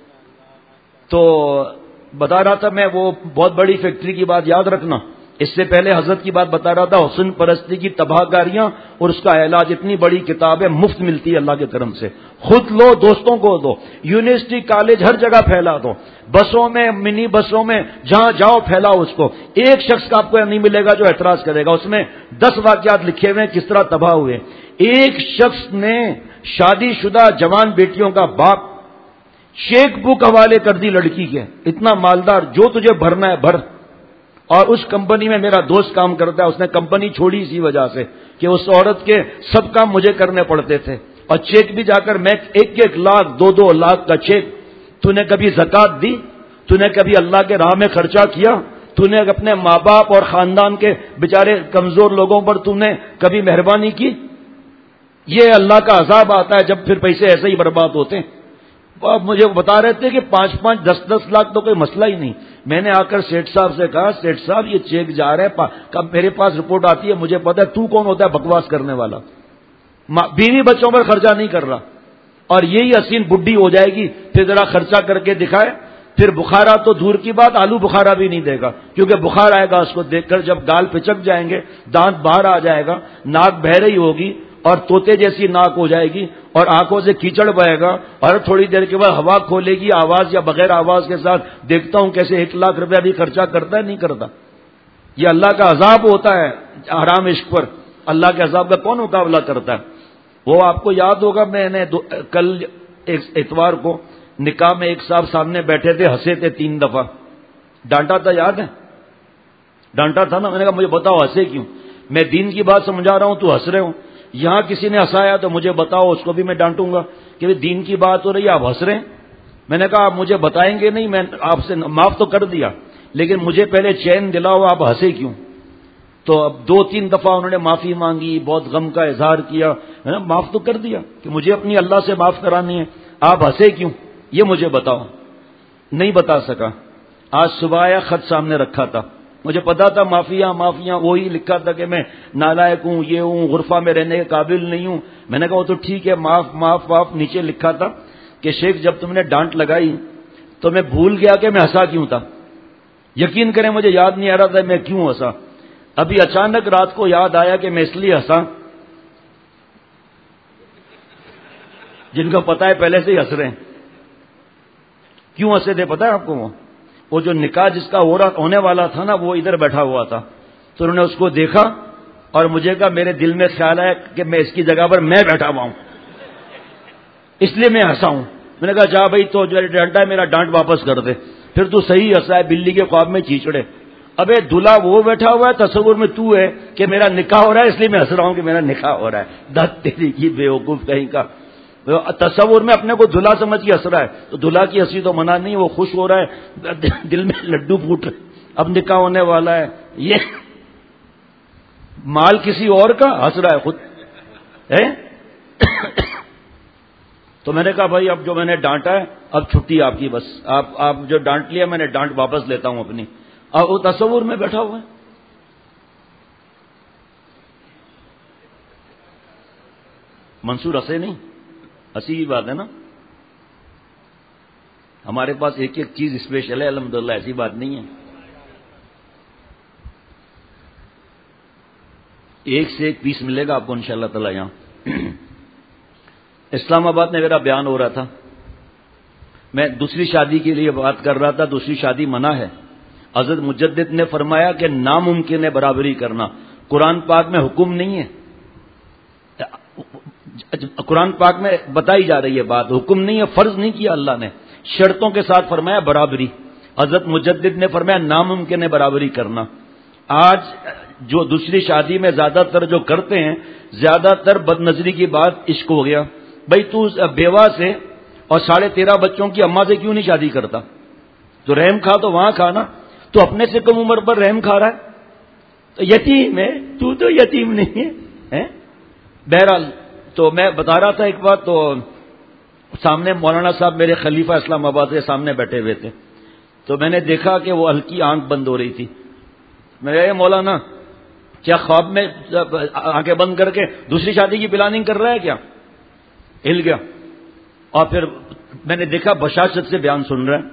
تو بتا رہا تھا میں وہ بہت بڑی فیکٹری کی بات یاد رکھنا، اس سے پہلے حضرت کی بات بتا رہا تھا، حسن پرستی کی تباہ کاریاں اور اس کا علاج، اتنی بڑی کتاب ہے، مفت ملتی ہے اللہ کے کرم سے، خود لو، دوستوں کو دو، یونیورسٹی کالج ہر جگہ پھیلا دو، بسوں میں، منی بسوں میں، جہاں جاؤ پھیلاؤ اس کو، ایک شخص کا آپ کو نہیں ملے گا جو اعتراض کرے گا، اس میں دس واقعات لکھے ہوئے کس طرح تباہ ہوئے۔ ایک شخص نے شادی شدہ جوان بیٹیوں کا باپ چیک بک حوالے کر دی لڑکی کے، اتنا مالدار، جو تجھے بھرنا ہے بھر، اور اس کمپنی میں میرا دوست کام کرتا ہے، اس نے کمپنی چھوڑی اسی وجہ سے کہ اس عورت کے سب کام مجھے کرنے پڑتے تھے، اور چیک بھی جا کر میں ایک ایک لاکھ دو دو لاکھ کا چیک، تو نے کبھی زکات دی؟ تو نے کبھی اللہ کے راہ میں خرچہ کیا؟ تو نے اپنے ماں باپ اور خاندان کے بیچارے کمزور لوگوں پر تو نے کبھی مہربانی کی؟ یہ اللہ کا عذاب آتا ہے جب پھر پیسے ایسے ہی برباد ہوتے ہیں۔ اب مجھے بتا رہے تھے کہ پانچ پانچ دس دس لاکھ تو کوئی مسئلہ ہی نہیں، میں نے آ کر سیٹھ صاحب سے کہا سیٹھ صاحب یہ چیک جا رہے ہیں، کب میرے پاس رپورٹ آتی ہے مجھے پتا ہے تو کون ہوتا ہے بکواس کرنے والا، بیوی بچوں پر خرچہ نہیں کر رہا، اور یہی حسین بڈھی ہو جائے گی پھر ذرا خرچہ کر کے دکھائے، پھر بخارا تو دور کی بات آلو بخارا بھی نہیں دے گا، کیونکہ بخار آئے گا اس کو دیکھ کر، جب گال پچک جائیں گے، دانت باہر آ جائے گا، ناک بہ رہی ہوگی اور طوطے جیسی ناک ہو جائے گی، اور آنکھوں سے کیچڑ بہے گا، اور تھوڑی دیر کے بعد ہوا کھولے گی آواز یا بغیر آواز کے ساتھ، دیکھتا ہوں کیسے ایک لاکھ روپیہ بھی خرچہ کرتا ہے، نہیں کرتا۔ یہ اللہ کا عذاب ہوتا ہے حرام عشق پر، اللہ کے عذاب کا کون مقابلہ کرتا ہے؟ وہ آپ کو یاد ہوگا، میں نے کل ایک اتوار کو نکاح میں ایک صاحب سامنے بیٹھے تھے، ہنسے تھے تین دفعہ، ڈانٹا تھا، یاد ہے؟ ڈانٹا تھا نا. میں نے کہا مجھے بتاؤ ہنسے کیوں؟ میں دین کی بات سمجھا رہا ہوں تو ہنس رہے ہوں. یہاں کسی نے ہنسایا تو مجھے بتاؤ, اس کو بھی میں ڈانٹوں گا کہ دین کی بات ہو رہی ہے آپ ہنس رہے ہیں. میں نے کہا آپ مجھے بتائیں گے نہیں, میں آپ سے معاف تو کر دیا لیکن مجھے پہلے چین دلاؤ, آپ ہنسے کیوں؟ تو اب دو تین دفعہ انہوں نے معافی مانگی, بہت غم کا اظہار کیا, میں نے معاف تو کر دیا کہ مجھے اپنی اللہ سے معاف کرانی ہے, آپ ہنسے کیوں یہ مجھے بتاؤ. نہیں بتا سکا. آج صبح آیا, خط سامنے رکھا تھا, مجھے پتا تھا معافیاں معافیاں, وہی لکھا تھا کہ میں نالائق ہوں, یہ ہوں, غرفہ میں رہنے کے قابل نہیں ہوں. میں نے کہا وہ تو ٹھیک ہے, معاف معاف معاف. نیچے لکھا تھا کہ شیخ جب تم نے ڈانٹ لگائی تو میں بھول گیا کہ میں ہنسا کیوں تھا. یقین کریں مجھے یاد نہیں آ رہا تھا میں کیوں ہنسا. ابھی اچانک رات کو یاد آیا کہ میں اس لیے ہنسا, جن کو پتا ہے پہلے سے ہی ہنس رہے ہیں. کیوں ہنسے تھے پتا ہے آپ کو؟ وہ وہ جو نکاح جس کا ہو رہا ہونے والا تھا نا, وہ ادھر بیٹھا ہوا تھا. تو انہوں نے اس کو دیکھا اور مجھے کہا میرے دل میں خیال ہے کہ میں اس کی جگہ پر میں بیٹھا ہوا ہوں, اس لیے میں ہنسا ہوں. میں نے کہا جا بھائی, تو جو ڈانٹا ہے میرا ڈانٹ واپس کر دے, پھر تو صحیح ہنسا ہے, بلی کے خواب میں چیچڑے. ابے دلہا وہ بیٹھا ہوا ہے, تصور میں تو ہے کہ میرا نکاح ہو رہا ہے اس لیے میں ہنس رہا ہوں کہ میرا نکاح ہو رہا ہے. دت تیری کی بیوقوف کہیں کا, تصور میں اپنے کو دلہا سمجھ کے ہنس رہا ہے. تو دلہا کی ہنسی تو منع نہیں, وہ خوش ہو رہا ہے, دل میں لڈو پھوٹ رہے, اب نکاح ہونے والا ہے. یہ مال کسی اور کا, ہنس رہا ہے خود ہے. تو میں نے کہا بھائی اب جو میں نے ڈانٹا ہے اب چھٹی آپ کی, بس آپ آپ جو ڈانٹ لیا میں نے ڈانٹ واپس لیتا ہوں اپنی. اور وہ تصور میں بیٹھا ہوا ہے. منصور ہنسے نہیں, ہنسی کی بات ہے نا. ہمارے پاس ایک ایک چیز اسپیشل ہے الحمدللہ, ایسی بات نہیں ہے. ایک سے ایک پیس ملے گا آپ کو انشاءاللہ تعالی. یہاں اسلام آباد میں میرا بیان ہو رہا تھا, میں دوسری شادی کے لیے بات کر رہا تھا. دوسری شادی منع ہے. حضرت مجدد نے فرمایا کہ ناممکن ہے برابری کرنا, قرآن پاک میں حکم نہیں ہے. قرآن پاک میں بتائی جا رہی ہے بات, حکم نہیں ہے, فرض نہیں کیا اللہ نے, شرطوں کے ساتھ فرمایا برابری. حضرت مجدد نے فرمایا ناممکن ہے برابری کرنا. آج جو دوسری شادی میں زیادہ تر جو کرتے ہیں, زیادہ تر بد نظری کی بات عشق ہو گیا. بھائی تو بیوہ سے اور ساڑھے تیرہ بچوں کی اماں سے کیوں نہیں شادی کرتا؟ تو رحم کھا تو وہاں کھا نا, تو اپنے سے کم عمر پر رحم کھا رہا ہے. تو یتیم ہے تو, تو یتیم نہیں ہے. بہرحال تو میں بتا رہا تھا ایک بات, تو سامنے مولانا صاحب میرے خلیفہ اسلام آباد کے سامنے بیٹھے ہوئے تھے, تو میں نے دیکھا کہ وہ ہلکی آنکھ بند ہو رہی تھی. میں نے کہا مولانا کیا خواب میں آنکھیں بند کر کے دوسری شادی کی پلاننگ کر رہا ہے کیا؟ ہل گیا. اور پھر میں نے دیکھا بشاشت سے بیان سن رہا ہے.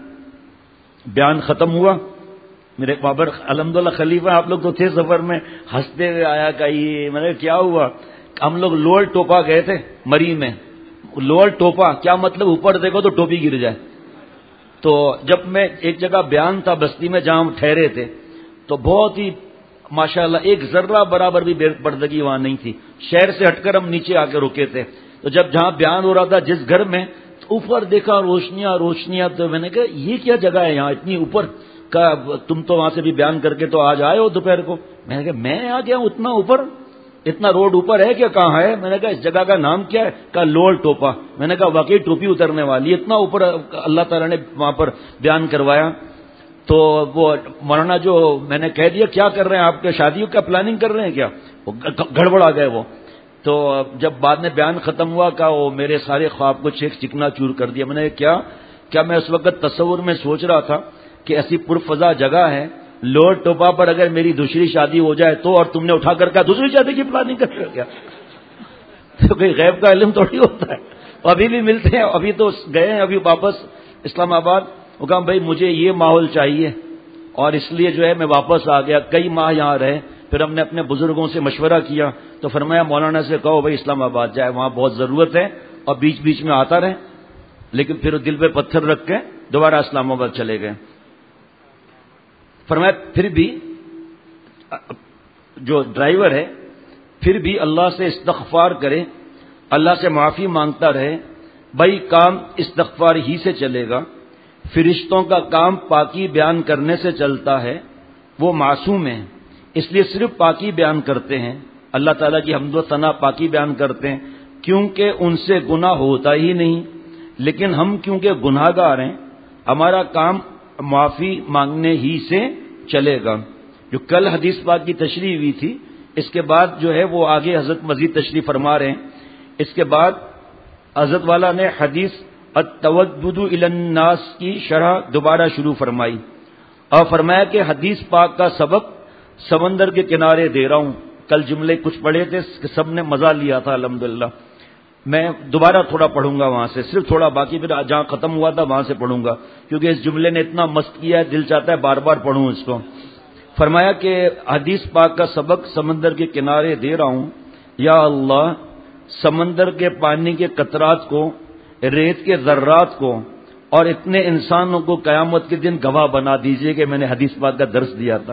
بیان ختم ہوا, میرے بابر الحمدللہ خلیفہ آپ لوگ تو تھے سفر میں, ہنستے ہوئے آیا کہ یہ میں نے کیا ہوا. ہم لوگ لوئر ٹوپا گئے تھے مری میں. لوئر ٹوپا کیا مطلب؟ اوپر دیکھو تو ٹوپی گر جائے. تو جب میں ایک جگہ بیان تھا بستی میں جہاں ہم ٹھہرے تھے, تو بہت ہی ماشاءاللہ ایک ذرہ برابر بھی بے پردگی وہاں نہیں تھی. شہر سے ہٹ کر ہم نیچے آ کے رکے تھے. تو جب جہاں بیان ہو رہا تھا جس گھر میں, تو اوپر دیکھا روشنیاں روشنیاں. تو میں نے کہا یہ کیا جگہ ہے یہاں اتنی اوپر کا, تم تو وہاں سے بھی بیان کر کے تو آج آئے ہو دوپہر کو. میں نے کہا میں آ گیا اتنا اوپر, اتنا روڈ اوپر ہے کہ کہاں ہے؟ میں نے کہا اس جگہ کا نام کیا ہے؟ کہا لوئر ٹوپا. میں نے کہا واقعی ٹوپی اترنے والی, اتنا اوپر اللہ تعالیٰ نے وہاں پر بیان کروایا. تو وہ مولانا جو میں نے کہہ دیا کیا کر رہے ہیں آپ کے, شادیوں کا پلاننگ کر رہے ہیں کیا؟ وہ گڑبڑ آ گئے وہ. تو جب بعد میں بیان ختم ہوا کہ وہ میرے سارے خواب کو چیک چکنا چور کر دیا. میں نے کیا کیا میں اس وقت تصور میں سوچ رہا تھا کہ ایسی پرفضا جگہ ہے لوئر ٹوپا پر, اگر میری دوسری شادی ہو جائے تو, اور تم نے اٹھا کر کہا دوسری شادی کی پلاننگ کر رہے ہو کیا؟ تو کوئی غیب کا علم تھوڑی ہوتا ہے. ابھی بھی ملتے ہیں, ابھی تو گئے ہیں ابھی واپس اسلام آباد. وہ کہا بھائی مجھے یہ ماحول چاہیے, اور اس لیے جو ہے میں واپس آ گیا. کئی ماہ یہاں رہے, پھر ہم نے اپنے بزرگوں سے مشورہ کیا, تو فرمایا مولانا سے کہو بھائی اسلام آباد جائے, وہاں بہت ضرورت ہے, اور بیچ بیچ میں آتا رہے. لیکن پھر دل پہ پتھر رکھ کے دوبارہ اسلام آباد چلے گئے. فرمایا پھر بھی جو ڈرائیور ہے پھر بھی اللہ سے استغفار کرے, اللہ سے معافی مانگتا رہے. بھائی کام استغفار ہی سے چلے گا. فرشتوں کا کام پاکی بیان کرنے سے چلتا ہے, وہ معصوم ہیں، اس لیے صرف پاکی بیان کرتے ہیں، اللہ تعالیٰ کی حمد و ثنا پاکی بیان کرتے ہیں، کیونکہ ان سے گناہ ہوتا ہی نہیں۔ لیکن ہم کیونکہ گناہ گار ہیں، ہمارا کام معافی مانگنے ہی سے چلے گا۔ جو کل حدیث پاک کی تشریح ہوئی تھی، اس کے بعد جو ہے وہ آگے حضرت مزید تشریح فرما رہے ہیں۔ اس کے بعد حضرت والا نے حدیث التودد الی الناس کی شرح دوبارہ شروع فرمائی اور فرمایا کہ حدیث پاک کا سبق سمندر کے کنارے دے رہا ہوں۔ کل جملے کچھ پڑھے تھے، سب نے مزہ لیا تھا الحمدللہ۔ میں دوبارہ تھوڑا پڑھوں گا وہاں سے، صرف تھوڑا، باقی پھر جہاں ختم ہوا تھا وہاں سے پڑھوں گا، کیونکہ اس جملے نے اتنا مست کیا ہے، دل چاہتا ہے بار بار پڑھوں اس کو۔ فرمایا کہ حدیث پاک کا سبق سمندر کے کنارے دے رہا ہوں، یا اللہ سمندر کے پانی کے قطرات کو، ریت کے ذرات کو اور اتنے انسانوں کو قیامت کے دن گواہ بنا دیجئے کہ میں نے حدیث پاک کا درس دیا تھا۔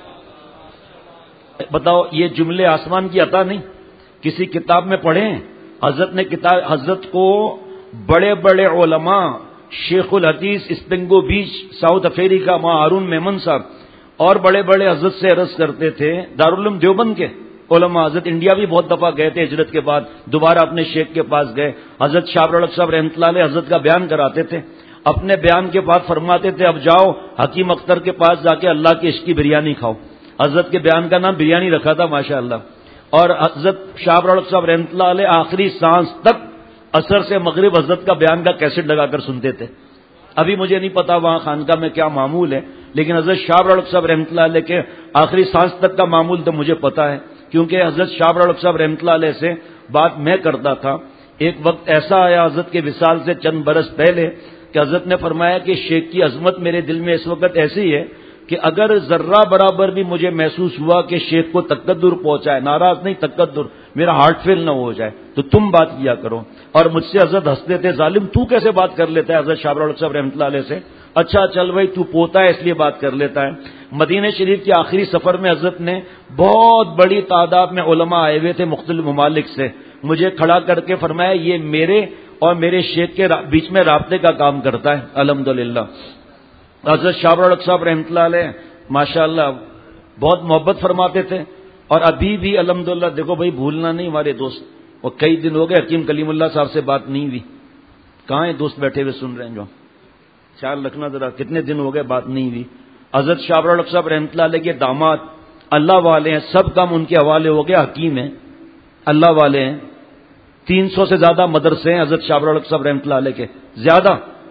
بتاؤ، یہ جملے آسمان کی عطا نہیں، کسی کتاب میں پڑھے ہیں؟ حضرت نے کتاب حضرت کو بڑے بڑے علماء، شیخ الحدیث اسپنگو بیچ ساؤتھ افریقہ، ماں ہارون میمن صاحب اور بڑے بڑے حضرت سے عرض کرتے تھے، دارالعلوم دیوبند کے علماء، حضرت انڈیا بھی بہت دفعہ گئے تھے ہجرت کے بعد، دوبارہ اپنے شیخ کے پاس گئے، حضرت شاہ رولق صاحب رحمۃ اللہ علیہ حضرت کا بیان کراتے تھے، اپنے بیان کے بعد فرماتے تھے اب جاؤ حکیم اختر کے پاس جا کے اللہ کی عشق کی بریانی کھاؤ۔ حضرت کے بیان کا نام بریانی رکھا تھا ماشاءاللہ۔ اور حضرت شاہ رولق صاحب رحمۃ اللہ علیہ آخری سانس تک عصر سے مغرب حضرت کا بیان کا کیسٹ لگا کر سنتے تھے۔ ابھی مجھے نہیں پتا وہاں خانقاہ میں کیا معمول ہے، لیکن حضرت شاہ رولق صاحب رحمۃ اللہ علیہ کے آخری سانس تک کا معمول تو مجھے پتا ہے، کیونکہ حضرت شاہ رولق صاحب رحمۃ اللہ علیہ سے بات میں کرتا تھا۔ ایک وقت ایسا آیا حضرت کے وصال سے چند برس پہلے کہ حضرت نے فرمایا کہ شیخ کی عظمت میرے دل میں اس وقت ایسی ہے کہ اگر ذرہ برابر بھی مجھے محسوس ہوا کہ شیخ کو تقدر پہنچائے، ناراض نہیں، تقدر، میرا ہارٹ فیل نہ ہو جائے، تو تم بات کیا کرو۔ اور مجھ سے حضرت ہنستے تھے، ظالم تو کیسے بات کر لیتا ہے حضرت شاہ رولق صاحب رحمۃ اللہ علیہ سے؟ اچھا چل بھائی تو پوتا ہے اس لیے بات کر لیتا ہے۔ مدینہ شریف کے آخری سفر میں حضرت نے بہت بڑی تعداد میں علماء آئے ہوئے تھے مختلف ممالک سے، مجھے کھڑا کر کے فرمایا یہ میرے اور میرے شیخ کے بیچ میں رابطے کا کام کرتا ہے الحمدللہ۔ حضرت شاہ رولق صاحب رحمۃ اللہ علیہ ماشاءاللہ بہت محبت فرماتے تھے، اور ابھی بھی الحمدللہ دیکھو بھائی بھولنا نہیں ہمارے دوست، اور کئی دن ہو گئے حکیم کلیم اللہ صاحب سے بات نہیں ہوئی، کہاں ہیں دوست بیٹھے ہوئے سن رہے ہیں جو، خیال رکھنا ذرا، کتنے دن ہو گئے بات نہیں ہوئی۔ حضرت شاہ رولق صاحب رحمۃ اللہ علیہ کے داماد اللہ والے ہیں، سب کام ان کے حوالے ہو گیا، حکیم ہیں، اللہ والے ہیں، تین سو سے زیادہ مدرسے ہیں حضرت شاہ رولق صاحب رحمۃ اللہ علیہ کے، زیادہ۔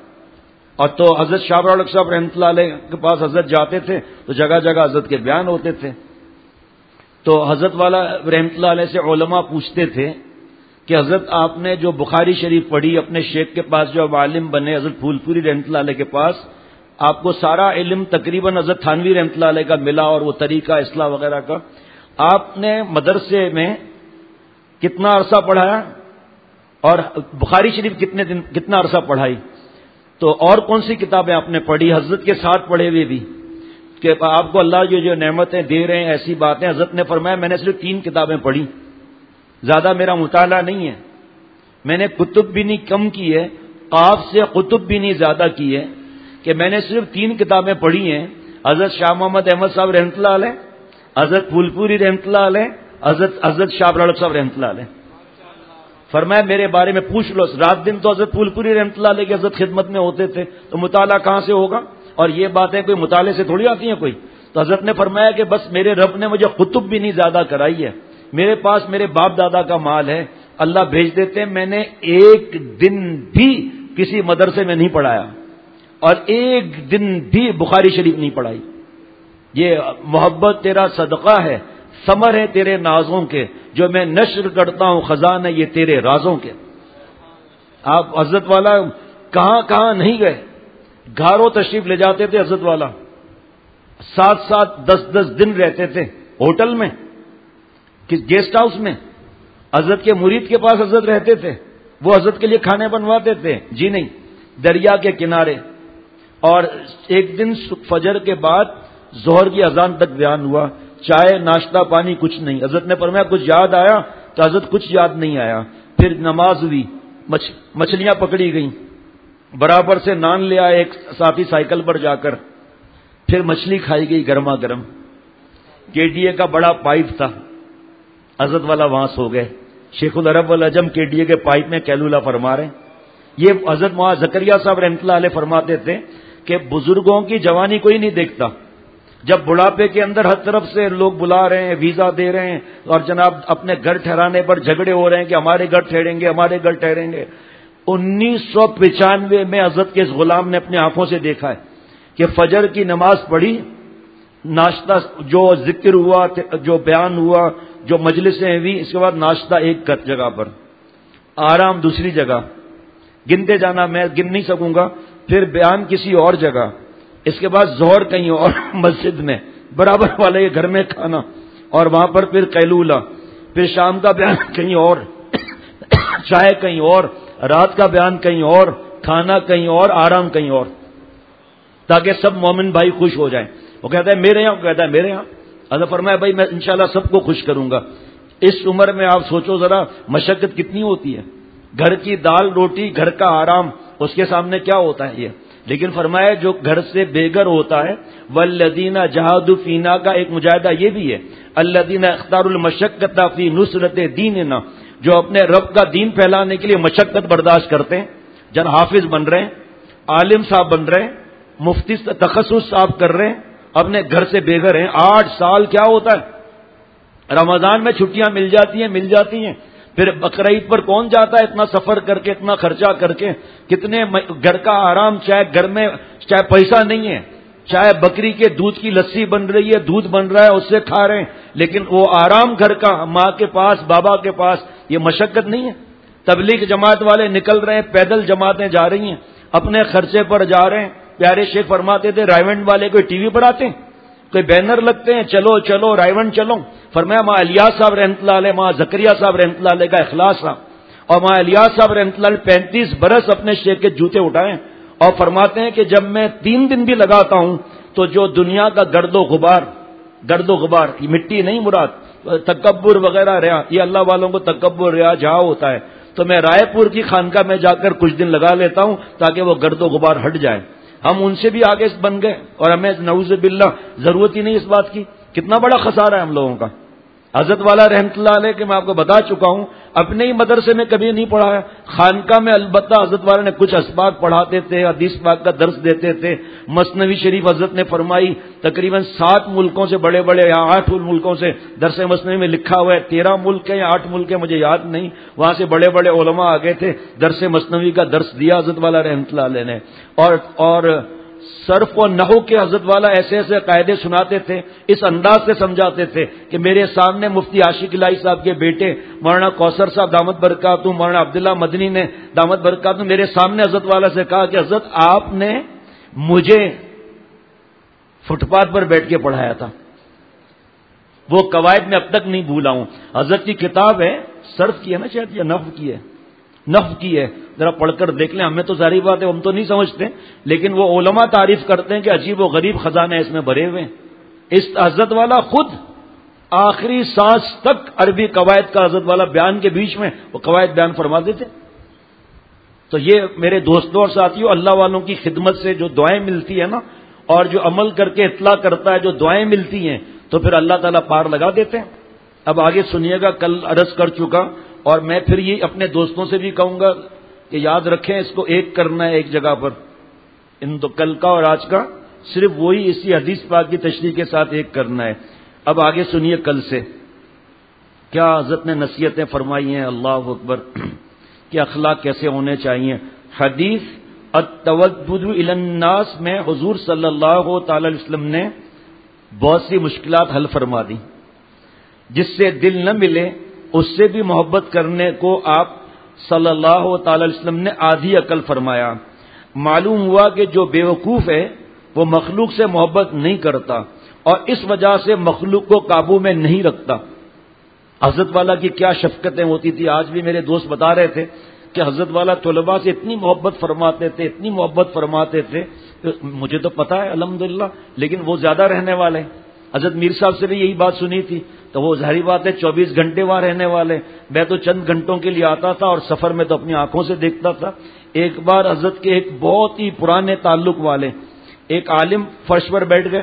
اور تو حضرت شاہ رولق صاحب رحمۃ اللہ علیہ کے پاس حضرت جاتے تھے تو جگہ جگہ حضرت کے بیان ہوتے تھے، تو حضرت والا رحمۃ اللہ علیہ سے علماء پوچھتے تھے کہ حضرت آپ نے جو بخاری شریف پڑھی اپنے شیخ کے پاس جو عالم بنے حضرت پھول پوری رحمۃ اللہ علیہ کے پاس، آپ کو سارا علم تقریباً حضرت تھانوی رحمۃ اللہ علیہ کا ملا اور وہ طریقہ اصلاح وغیرہ کا، آپ نے مدرسے میں کتنا عرصہ پڑھایا اور بخاری شریف کتنے دن کتنا عرصہ پڑھائی، تو اور کون سی کتابیں آپ نے پڑھی حضرت کے ساتھ پڑھے ہوئے بھی، کہ آپ کو اللہ جو جو نعمتیں دے رہے ہیں ایسی باتیں، حضرت نے فرمایا میں نے صرف تین کتابیں پڑھی، زیادہ میرا مطالعہ نہیں ہے، میں نے کتب بھی نہیں کم کی ہے، قاف سے قطب بھی نہیں زیادہ کی ہے، کہ میں نے صرف تین کتابیں پڑھی ہیں، حضرت شاہ محمد احمد صاحب رحمۃ اللہ علیہ، حضرت پھول پوری رحمۃ اللہ علیہ، حضرت حضرت شاہ رولق صاحب رحمۃ اللہ علیہ۔ فرمایا میرے بارے میں پوچھ لو، رات دن تو حضرت پھول پوری رحمۃ اللہ علیہ کی حضرت خدمت میں ہوتے تھے، تو مطالعہ کہاں سے ہوگا؟ اور یہ باتیں کوئی مطالعے سے تھوڑی آتی ہیں کوئی، تو حضرت نے فرمایا کہ بس میرے رب نے مجھے قطب بھی نہیں زیادہ کرائی ہے، میرے پاس میرے باپ دادا کا مال ہے، اللہ بھیج دیتے ہیں، میں نے ایک دن بھی کسی مدرسے میں نہیں پڑھایا اور ایک دن بھی بخاری شریف نہیں پڑھائی، یہ محبت تیرا صدقہ ہے، ثمر ہے تیرے نازوں کے، جو میں نشر کرتا ہوں خزانہ یہ تیرے رازوں کے۔ آپ حضرت والا کہاں کہاں نہیں گئے، گھاروں تشریف لے جاتے تھے حضرت والا، سات سات دس دس دن رہتے تھے ہوٹل میں، کس گیسٹ ہاؤس میں، حضرت کے مرید کے پاس حضرت رہتے تھے، وہ حضرت کے لیے کھانے بنواتے تھے، جی نہیں، دریا کے کنارے۔ اور ایک دن فجر کے بعد ظہر کی اذان تک بیان ہوا، چائے ناشتہ پانی کچھ نہیں، حضرت نے فرمایا کچھ یاد آیا، تو حضرت کچھ یاد نہیں آیا، پھر نماز ہوئی، مچ... مچھلیاں پکڑی گئیں، برابر سے نان لے آئے ایک ساتھی سائیکل پر جا کر، پھر مچھلی کھائی گئی گرما گرم، کے ڈی اے کا بڑا پائپ تھا، حضرت والا وہاں سو گئے. شیخ العرب والعجم کے ڈی اے کے پائپ میں کیلولہ فرما رہے ہیں. یہ حضرت مولانا زکریا صاحب رحمۃ اللہ علیہ فرماتے تھے کہ بزرگوں کی جوانی کوئی نہیں دیکھتا. جب بڑھاپے کے اندر ہر طرف سے لوگ بلا رہے ہیں، ویزا دے رہے ہیں، اور جناب اپنے گھر ٹھہرانے پر جھگڑے ہو رہے ہیں کہ ہمارے گھر ٹھہریں گے، ہمارے گھر ٹھہریں گے. انیس سو پچانوے میں حضرت کے اس غلام نے اپنی آنکھوں سے دیکھا ہے کہ فجر کی نماز پڑھی، ناشتہ جو ذکر ہوا، جو بیان ہوا، جو مجلسیں ہوئی، اس کے بعد ناشتہ ایک جگہ پر، آرام دوسری جگہ، گنتے جانا میں گن نہیں سکوں گا، پھر بیان کسی اور جگہ، اس کے بعد ظہر کہیں اور مسجد میں، برابر والے گھر میں کھانا، اور وہاں پر پھر قیلولہ، پھر شام کا بیان کہیں اور، چائے کہیں اور، رات کا بیان کہیں اور، کھانا کہیں اور، آرام کہیں اور، تاکہ سب مومن بھائی خوش ہو جائیں. وہ کہتا ہے میرے یہاں، وہ کہتا ہے میرے یہاں. حضرت فرمایا بھائی میں انشاءاللہ سب کو خوش کروں گا. اس عمر میں آپ سوچو ذرا مشقت کتنی ہوتی ہے. گھر کی دال روٹی، گھر کا آرام، اس کے سامنے کیا ہوتا ہے یہ. لیکن فرمایا جو گھر سے بے گھر ہوتا ہے، والذین جہادوا فینا کا ایک مجاہدہ یہ بھی ہے، الذین اختاروا المشقۃ فی نصرۃ دیننا، جو اپنے رب کا دین پھیلانے کے لیے مشقت برداشت کرتے ہیں. جن حافظ بن رہے ہیں، عالم صاحب بن رہے ہیں، مفتی تخصص صاحب کر رہے ہیں، اپنے گھر سے بے گھر ہیں. آٹھ سال کیا ہوتا ہے، رمضان میں چھٹیاں مل جاتی ہیں مل جاتی ہیں پھر بقرعید پر کون جاتا ہے اتنا سفر کر کے، اتنا خرچہ کر کے، کتنے گھر کا آرام، چاہے گھر میں چاہے پیسہ نہیں ہے، چاہے بکری کے دودھ کی لسی بن رہی ہے، دودھ بن رہا ہے، اس سے کھا رہے ہیں، لیکن وہ آرام گھر کا، ماں کے پاس، بابا کے پاس، یہ مشقت نہیں ہے. تبلیغ جماعت والے نکل رہے ہیں، پیدل جماعتیں جا رہی ہیں، اپنے خرچے پر جا رہے ہیں. پیارے شیخ فرماتے تھے رائیونڈ والے کوئی ٹی وی پر آتے ہیں، کوئی بینر لگتے ہیں، چلو چلو رائیونڈ چلو. فرمایا ماں الیاس صاحب رحمۃ اللہ علیہ، ماں زکریا صاحب رحمۃ اللہ علیہ کا اخلاص تھا، اور ماں الیاس صاحب رحمۃ اللہ علیہ پینتیس برس اپنے شیخ کے جوتے اٹھائے، اور فرماتے ہیں کہ جب میں تین دن بھی لگاتا ہوں تو جو دنیا کا گرد و غبار، گرد و غبار یہ مٹی نہیں مراد، تکبر وغیرہ ریا، یہ اللہ والوں کو تکبر ریا جہاں ہوتا ہے، تو میں رائے پور کی خانقاہ میں جا کر کچھ دن لگا لیتا ہوں تاکہ وہ گرد و غبار ہٹ جائے. ہم ان سے بھی آگے بن گئے اور ہمیں نعوذ باللہ ضرورت ہی نہیں اس بات کی. کتنا بڑا خسارہ ہے ہم لوگوں کا. حضرت والا رحمۃ اللہ علیہ کہ میں آپ کو بتا چکا ہوں، اپنے ہی مدرسے میں کبھی نہیں پڑھایا، خانقاہ میں البتہ حضرت والا نے کچھ اسباق پڑھاتے تھے، حدیث پاک کا درس دیتے تھے. مثنوی شریف حضرت نے فرمائی تقریباً سات ملکوں سے، بڑے بڑے یا آٹھ ملکوں سے، درس مثنوی میں لکھا ہوا ہے تیرہ ملک ہے یا آٹھ ملک ہے مجھے یاد نہیں، وہاں سے بڑے بڑے علماء آ گئے تھے، درس مثنوی کا درس دیا حضرت والا رحمۃ اللہ علیہ نے. اور اور صرف و نحو کے حضرت والا ایسے ایسے قاعدے سناتے تھے، اس انداز سے سمجھاتے تھے کہ میرے سامنے مفتی عاشق الہی صاحب کے بیٹے مولانا کوثر صاحب دامت برکاتہ، مولانا عبداللہ مدنی نے دامت برکاتہ میرے سامنے حضرت والا سے کہا کہ حضرت آپ نے مجھے فٹ پاتھ پر بیٹھ کے پڑھایا تھا. وہ قواعد میں اب تک نہیں بھولا ہوں. حضرت کی کتاب ہے، صرف کی ہے نا شاید، یا نحو کی ہے، نحو کی ہے، ذرا پڑھ کر دیکھ لیں. ہمیں تو ظاہری بات ہے ہم تو نہیں سمجھتے، لیکن وہ علماء تعریف کرتے ہیں کہ عجیب و غریب خزانے اس میں بھرے ہوئے ہیں. اس حضرت والا خود آخری سانس تک عربی قواعد کا حضرت والا بیان کے بیچ میں وہ قواعد بیان فرما دیتے. تو یہ میرے دوستوں اور ساتھیوں، اللہ والوں کی خدمت سے جو دعائیں ملتی ہیں نا، اور جو عمل کر کے اطلاع کرتا ہے جو دعائیں ملتی ہیں، تو پھر اللہ تعالیٰ پار لگا دیتے ہیں. اب آگے سنیے گا، کل عرض کر چکا، اور میں پھر یہ اپنے دوستوں سے بھی کہوں گا کہ یاد رکھیں اس کو ایک کرنا ہے ایک جگہ پر، ان تو کل کا اور آج کا صرف وہی اسی حدیث پاک کی تشریح کے ساتھ ایک کرنا ہے. اب آگے سنیے کل سے کیا حضرت نے نصیحتیں فرمائی ہیں. اللہ اکبر، کہ اخلاق کیسے ہونے چاہیے. حدیث التودد الی الناس میں حضور صلی اللہ تعالی علیہ وسلم نے بہت سی مشکلات حل فرما دی. جس سے دل نہ ملے اس سے بھی محبت کرنے کو آپ صلی اللہ تعالی علیہ وسلم نے آدھی عقل فرمایا. معلوم ہوا کہ جو بیوقوف ہے وہ مخلوق سے محبت نہیں کرتا اور اس وجہ سے مخلوق کو قابو میں نہیں رکھتا. حضرت والا کی کیا شفقتیں ہوتی تھی. آج بھی میرے دوست بتا رہے تھے کہ حضرت والا طلباء سے اتنی محبت فرماتے تھے اتنی محبت فرماتے تھے. مجھے تو پتا ہے الحمدللہ، لیکن وہ زیادہ رہنے والے. حضرت میر صاحب سے بھی یہی بات سنی تھی، تو وہ ظاہری بات ہے چوبیس گھنٹے وہاں رہنے والے. میں تو چند گھنٹوں کے لیے آتا تھا اور سفر میں تو اپنی آنکھوں سے دیکھتا تھا. ایک بار حضرت کے ایک بہت ہی پرانے تعلق والے ایک عالم فرش پر بیٹھ گئے،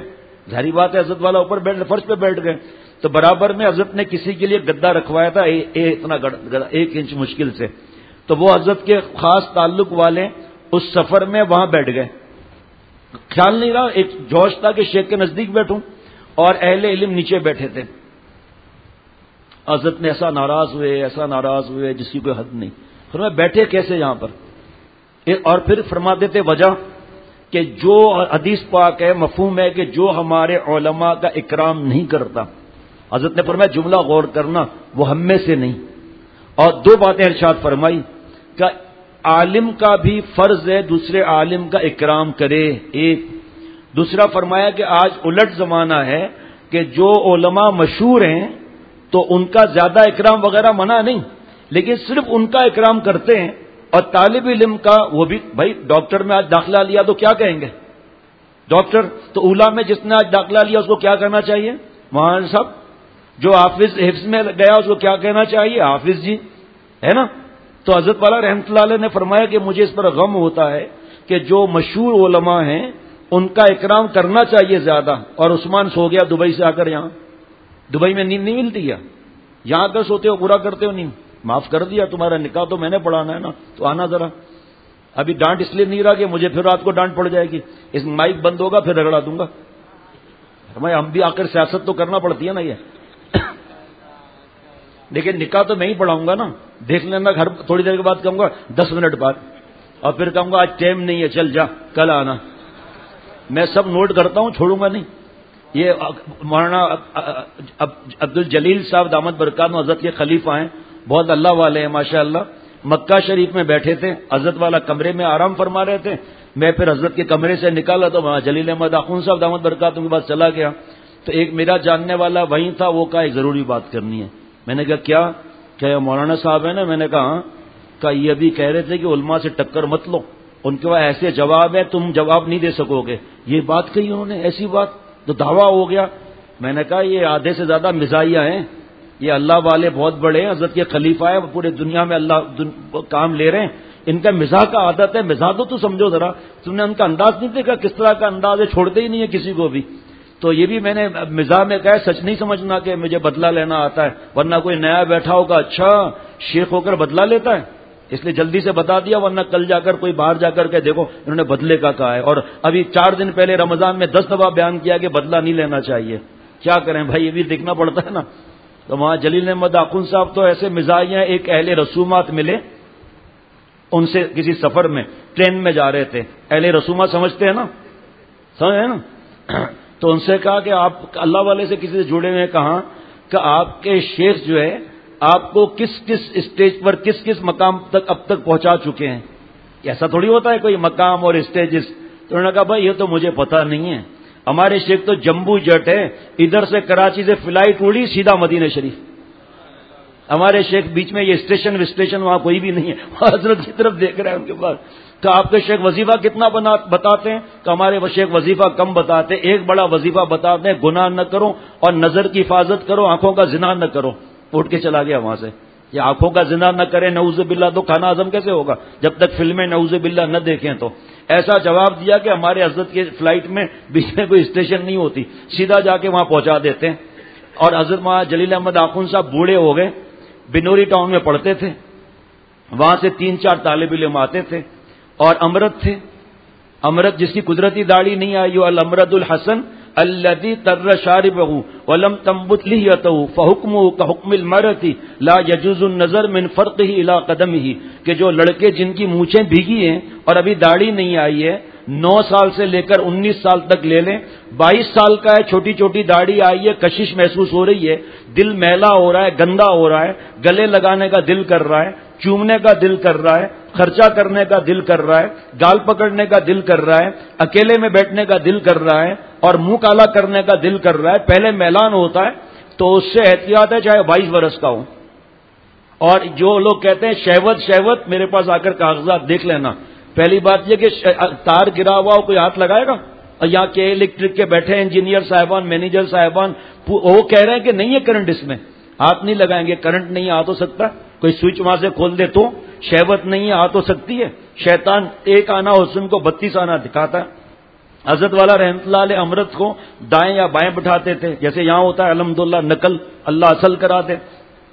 ظاہری بات ہے حضرت والا اوپر بیٹھ فرش پہ بیٹھ گئے تو برابر میں حضرت نے کسی کے لیے گدا رکھوایا تھا اے اے اتنا گدا ایک انچ مشکل سے، تو وہ حضرت کے خاص تعلق والے اس سفر میں وہاں بیٹھ گئے. خیال نہیں رہا، ایک جوش تھا کہ شیخ کے نزدیک بیٹھوں، اور اہل علم نیچے بیٹھے تھے. حضرت نے ایسا ناراض ہوئے ایسا ناراض ہوئے جس کی کوئی حد نہیں. فرمایا بیٹھے کیسے یہاں پر؟ اور پھر فرماتے تھے وجہ کہ جو حدیث پاک ہے مفہوم ہے کہ جو ہمارے علماء کا اکرام نہیں کرتا، حضرت نے فرمایا جملہ غور کرنا، وہ ہم میں سے نہیں. اور دو باتیں ارشاد فرمائی کہ عالم کا بھی فرض ہے دوسرے عالم کا اکرام کرے، ایک. دوسرا فرمایا کہ آج الٹ زمانہ ہے کہ جو علماء مشہور ہیں تو ان کا زیادہ اکرام وغیرہ منع نہیں، لیکن صرف ان کا اکرام کرتے ہیں. اور طالب علم کا وہ بھی، بھائی ڈاکٹر میں آج داخلہ لیا تو کیا کہیں گے؟ ڈاکٹر تو اولا میں جس نے آج داخلہ لیا اس کو کیا کرنا چاہیے؟ مولانا صاحب. جو حافظ حفظ میں گیا اس کو کیا کہنا چاہیے؟ حافظ جی، ہے نا؟ تو حضرت والا رحمۃ اللہ علیہ نے فرمایا کہ مجھے اس پر غم ہوتا ہے کہ جو مشہور علماء ہیں ان کا اکرام کرنا چاہیے زیادہ. اور عثمان سو گیا دبئی سے آ کر یہاں. دبئی میں نیند نہیں ملتی ہے، یہاں کر سوتے ہو پورا کرتے ہو نیند. معاف کر دیا، تمہارا نکاح تو میں نے پڑھانا ہے نا، تو آنا ذرا. ابھی ڈانٹ اس لیے نہیں رہا کہ مجھے پھر رات کو ڈانٹ پڑ جائے گی، اس مائک بند ہوگا پھر رگڑا دوں گا. ہمیں ہم بھی آخر سیاست تو کرنا پڑتی ہے نا یہ. لیکن نکاح تو میں ہی پڑھاؤں گا نا، دیکھ لینا گھر. تھوڑی دیر کے بعد کہوں گا دس منٹ بعد، اور پھر کہوں گا آج ٹائم نہیں ہے چل جا کل آنا. میں سب نوٹ کرتا ہوں، چھوڑوں گا نہیں. یہ مولانا عبد الجلیل صاحب دامت برکات حضرت کے خلیفہ ہیں، بہت اللہ والے ہیں ماشاء اللہ. مکہ شریف میں بیٹھے تھے، حضرت والا کمرے میں آرام فرما رہے تھے. میں پھر حضرت کے کمرے سے نکالا تو وہاں جلیل احمد آخوند صاحب دامت برکاتہ کے پاس چلا گیا. تو ایک میرا جاننے والا وہیں تھا، وہ کہا ایک ضروری بات کرنی ہے. میں نے کہا کیا؟ کہ مولانا صاحب ہے نا. میں نے کہا کہ یہ ابھی کہہ رہے تھے کہ علماء سے ٹکر مت لو، ان کے پاس ایسے جواب ہے تم جواب نہیں دے سکو گے. یہ بات کہی انہوں نے، ایسی بات تو دعویٰ ہو گیا. میں نے کہا یہ آدھے سے زیادہ مزاحیہ ہیں، یہ اللہ والے بہت بڑے ہیں، حضرت کے خلیفہ ہیں، پورے دنیا میں اللہ کام لے رہے ہیں. ان کا مزاح کا عادت ہے. مزاح تو تو سمجھو ذرا، تم نے ان کا انداز نہیں دیکھا کس طرح کا انداز ہے، چھوڑتے ہی نہیں ہے کسی کو بھی. تو یہ بھی میں نے مزاح میں کہا، سچ نہیں سمجھنا کہ مجھے بدلہ لینا آتا ہے، ورنہ کوئی نیا بیٹھا ہوگا اچھا شیخ ہو کر بدلہ لیتا ہے، اس لیے جلدی سے بتا دیا، ورنہ کل جا کر کوئی باہر جا کر کے دیکھو انہوں نے بدلے کا کہا ہے. اور ابھی چار دن پہلے رمضان میں دس دفعہ بیان کیا کہ بدلہ نہیں لینا چاہیے. کیا کریں بھائی، یہ بھی دیکھنا پڑتا ہے نا. تو وہاں جلیل احمد آخوند صاحب تو ایسے مزاحیہ، ایک اہل رسومات ملے ان سے کسی سفر میں ٹرین میں جا رہے تھے. اہل رسومات سمجھتے ہیں نا، سمجھے نا. تو ان سے کہا کہ آپ اللہ والے سے کسی سے جڑے ہوئے، کہا کہ آپ کے شیخ جو ہے آپ کو کس کس اسٹیج پر کس کس مقام تک اب تک پہنچا چکے ہیں. ایسا تھوڑی ہوتا ہے کوئی مقام اور اسٹیجز. تو انہوں نے کہا بھائی یہ تو مجھے پتا نہیں ہے، ہمارے شیخ تو جمبو جٹ ہے، ادھر سے کراچی سے فلائٹ اڑی سیدھا مدینہ شریف. ہمارے شیخ بیچ میں یہ اسٹیشن وسٹیشن وہاں کوئی بھی نہیں ہے، حضرت کی طرف دیکھ رہے ہیں ان کے پاس. کہ آپ کے شیخ وظیفہ کتنا بتاتے ہیں؟ کہ ہمارے شیخ وظیفہ کم بتاتے، ایک بڑا وظیفہ بتاتے ہیں، گناہ نہ کرو اور نظر کی حفاظت کرو، آنکھوں کا زنا نہ کرو. اٹھ کے چلا گیا وہاں سے. یہ آنکھوں کا زنا نہ کرے نعوذ باللہ تو کھانا ہضم کیسے ہوگا جب تک فلمیں نعوذ باللہ نہ دیکھیں. تو ایسا جواب دیا کہ ہمارے حضرت کی فلائٹ میں بیچ میں کوئی اسٹیشن نہیں ہوتی، سیدھا جا کے وہاں پہنچا دیتے ہیں. اور حضرت وہاں جلیل احمد آخوند صاحب بوڑھے ہو گئے، بنوری ٹاؤن میں پڑھتے تھے، وہاں سے تین چار طالب علم آتے تھے. اور امرت تھے، امرت جس کی قدرتی داڑھی نہیں آئی، الامرد الحسن الذي تر شاربه ولم تنبت لحيته فحكمه كحكم المرأة لا يجوز النظر من فرقه الى قدمه. کہ جو لڑکے جن کی مونچھیں بھیگی ہیں اور ابھی داڑھی نہیں آئی ہے، نو سال سے لے کر انیس سال تک لے لیں، بائیس سال کا ہے، چھوٹی چھوٹی داڑھی آئی ہے، کشش محسوس ہو رہی ہے، دل میلا ہو رہا ہے، گندا ہو رہا ہے، گلے لگانے کا دل کر رہا ہے، چومنے کا دل کر رہا ہے، خرچہ کرنے کا دل کر رہا ہے، گال پکڑنے کا دل کر رہا ہے، اکیلے میں بیٹھنے کا دل کر رہا ہے، اور منہ کالا کرنے کا دل کر رہا ہے، پہلے میلان ہوتا ہے تو اس سے احتیاط ہے چاہے بائیس برس کا ہو. اور جو لوگ کہتے ہیں شہوت شہوت، میرے پاس آ کر کاغذات دیکھ لینا. پہلی بات یہ کہ تار گرا ہوا ہو کوئی ہاتھ لگائے گا؟ اور یہاں کے الیکٹرک کے بیٹھے انجینئر صاحبان، مینیجر صاحبان، وہ کہہ رہے ہیں کہ نہیں ہے کرنٹ اس میں، ہاتھ نہیں لگائیں گے. کرنٹ نہیں آ تو سکتا، کوئی سوئچ وہاں سے کھول دے تو. شہوت نہیں آ تو سکتی ہے، شیطان ایک آنا حسن کو بتیس آنا دکھاتا ہے. حضرت والا رحمۃ اللہ علیہ امرت کو دائیں یا بائیں بٹھاتے تھے، جیسے یہاں ہوتا ہے الحمدللہ نقل، اللہ اصل کرا دے۔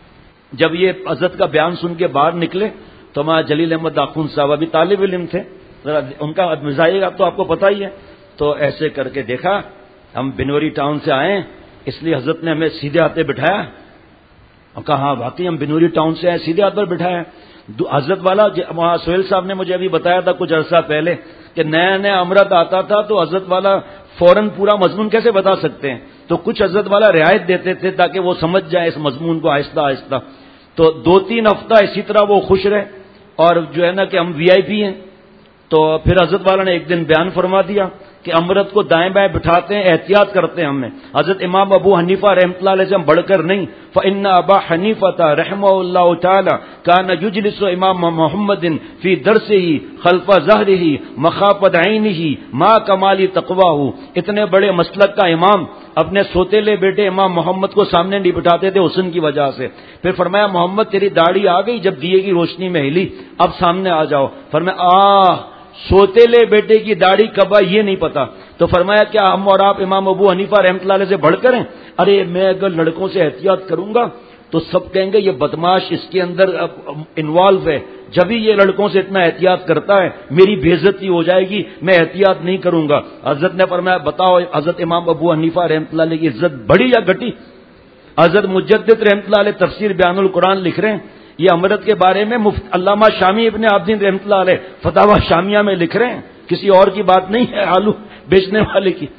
جب یہ حضرت کا بیان سن کے باہر نکلے تو ہمارا جلیل احمد آخوند صاحب ابھی طالب علم تھے، ان کا مزاج اب تو آپ کو پتہ ہی ہے، تو ایسے کر کے دیکھا ہم بنوری ٹاؤن سے آئے اس لیے حضرت نے ہمیں سیدھے ہاتھ پہ بٹھایا، اور کہا ہاں واقعی ہم بنوری ٹاؤن سے آئے، سیدھے ہاتھ پر بٹھایا۔ حضرت والا وہاں سہیل صاحب نے مجھے ابھی بتایا تھا کچھ عرصہ پہلے کہ نیا نیا امرت آتا تھا تو حضرت والا فوراً پورا مضمون کیسے بتا سکتے ہیں، تو کچھ حضرت والا رعایت دیتے تھے تاکہ وہ سمجھ جائے اس مضمون کو آہستہ آہستہ۔ تو دو تین ہفتہ اسی طرح وہ خوش رہے، اور جو ہے نا کہ ہم وی آئی پی ہیں، تو پھر حضرت والا نے ایک دن بیان فرما دیا کہ امرت کو دائیں بائیں بٹھاتے ہیں، احتیاط کرتے ہیں ہمیں۔ حضرت امام ابو حنیفہ رحمۃ اللہ علیہ سے ہم بڑھ کر نہیں، فإن ابا حنیفہ رحمہ اللہ تعالی کان یجلس امام محمد فی درسہ خلف ظہرہ مخافۃ عینہ ما کمال تقواہ، اتنے بڑے مسلک کا امام اپنے سوتےلے بیٹے امام محمد کو سامنے نہیں بٹھاتے تھے حسن کی وجہ سے۔ پھر فرمایا محمد تیری داڑھی آ گئی، جب دیے کی روشنی میں ہلی، اب سامنے آ جاؤ۔ فرمایا آہ سوتےلے بیٹے کی داڑھی کب آئی یہ نہیں پتا، تو فرمایا کیا ہم اور آپ امام ابو حنیفہ رحمۃ اللہ علیہ سے بڑھ کر ہیں؟ ارے میں اگر لڑکوں سے احتیاط کروں گا تو سب کہیں گے یہ بدماش اس کے اندر انوالو ہے، جب ہی یہ لڑکوں سے اتنا احتیاط کرتا ہے میری بے عزتی ہو جائے گی، میں احتیاط نہیں کروں گا۔ حضرت نے فرمایا بتاؤ حضرت امام ابو حنیفہ رحمۃ اللہ علیہ کی عزت بڑھی یا گھٹی؟ حضرت مجدد رحمۃ اللہ علیہ تفسیر بیان القرآن لکھ رہے ہیں، یہ امرت کے بارے میں مفت علامہ شامی ابن عابدین رحمۃ اللہ علیہ فتاوی شامیہ میں لکھ رہے ہیں، کسی اور کی بات نہیں ہے آلو بیچنے والے کی،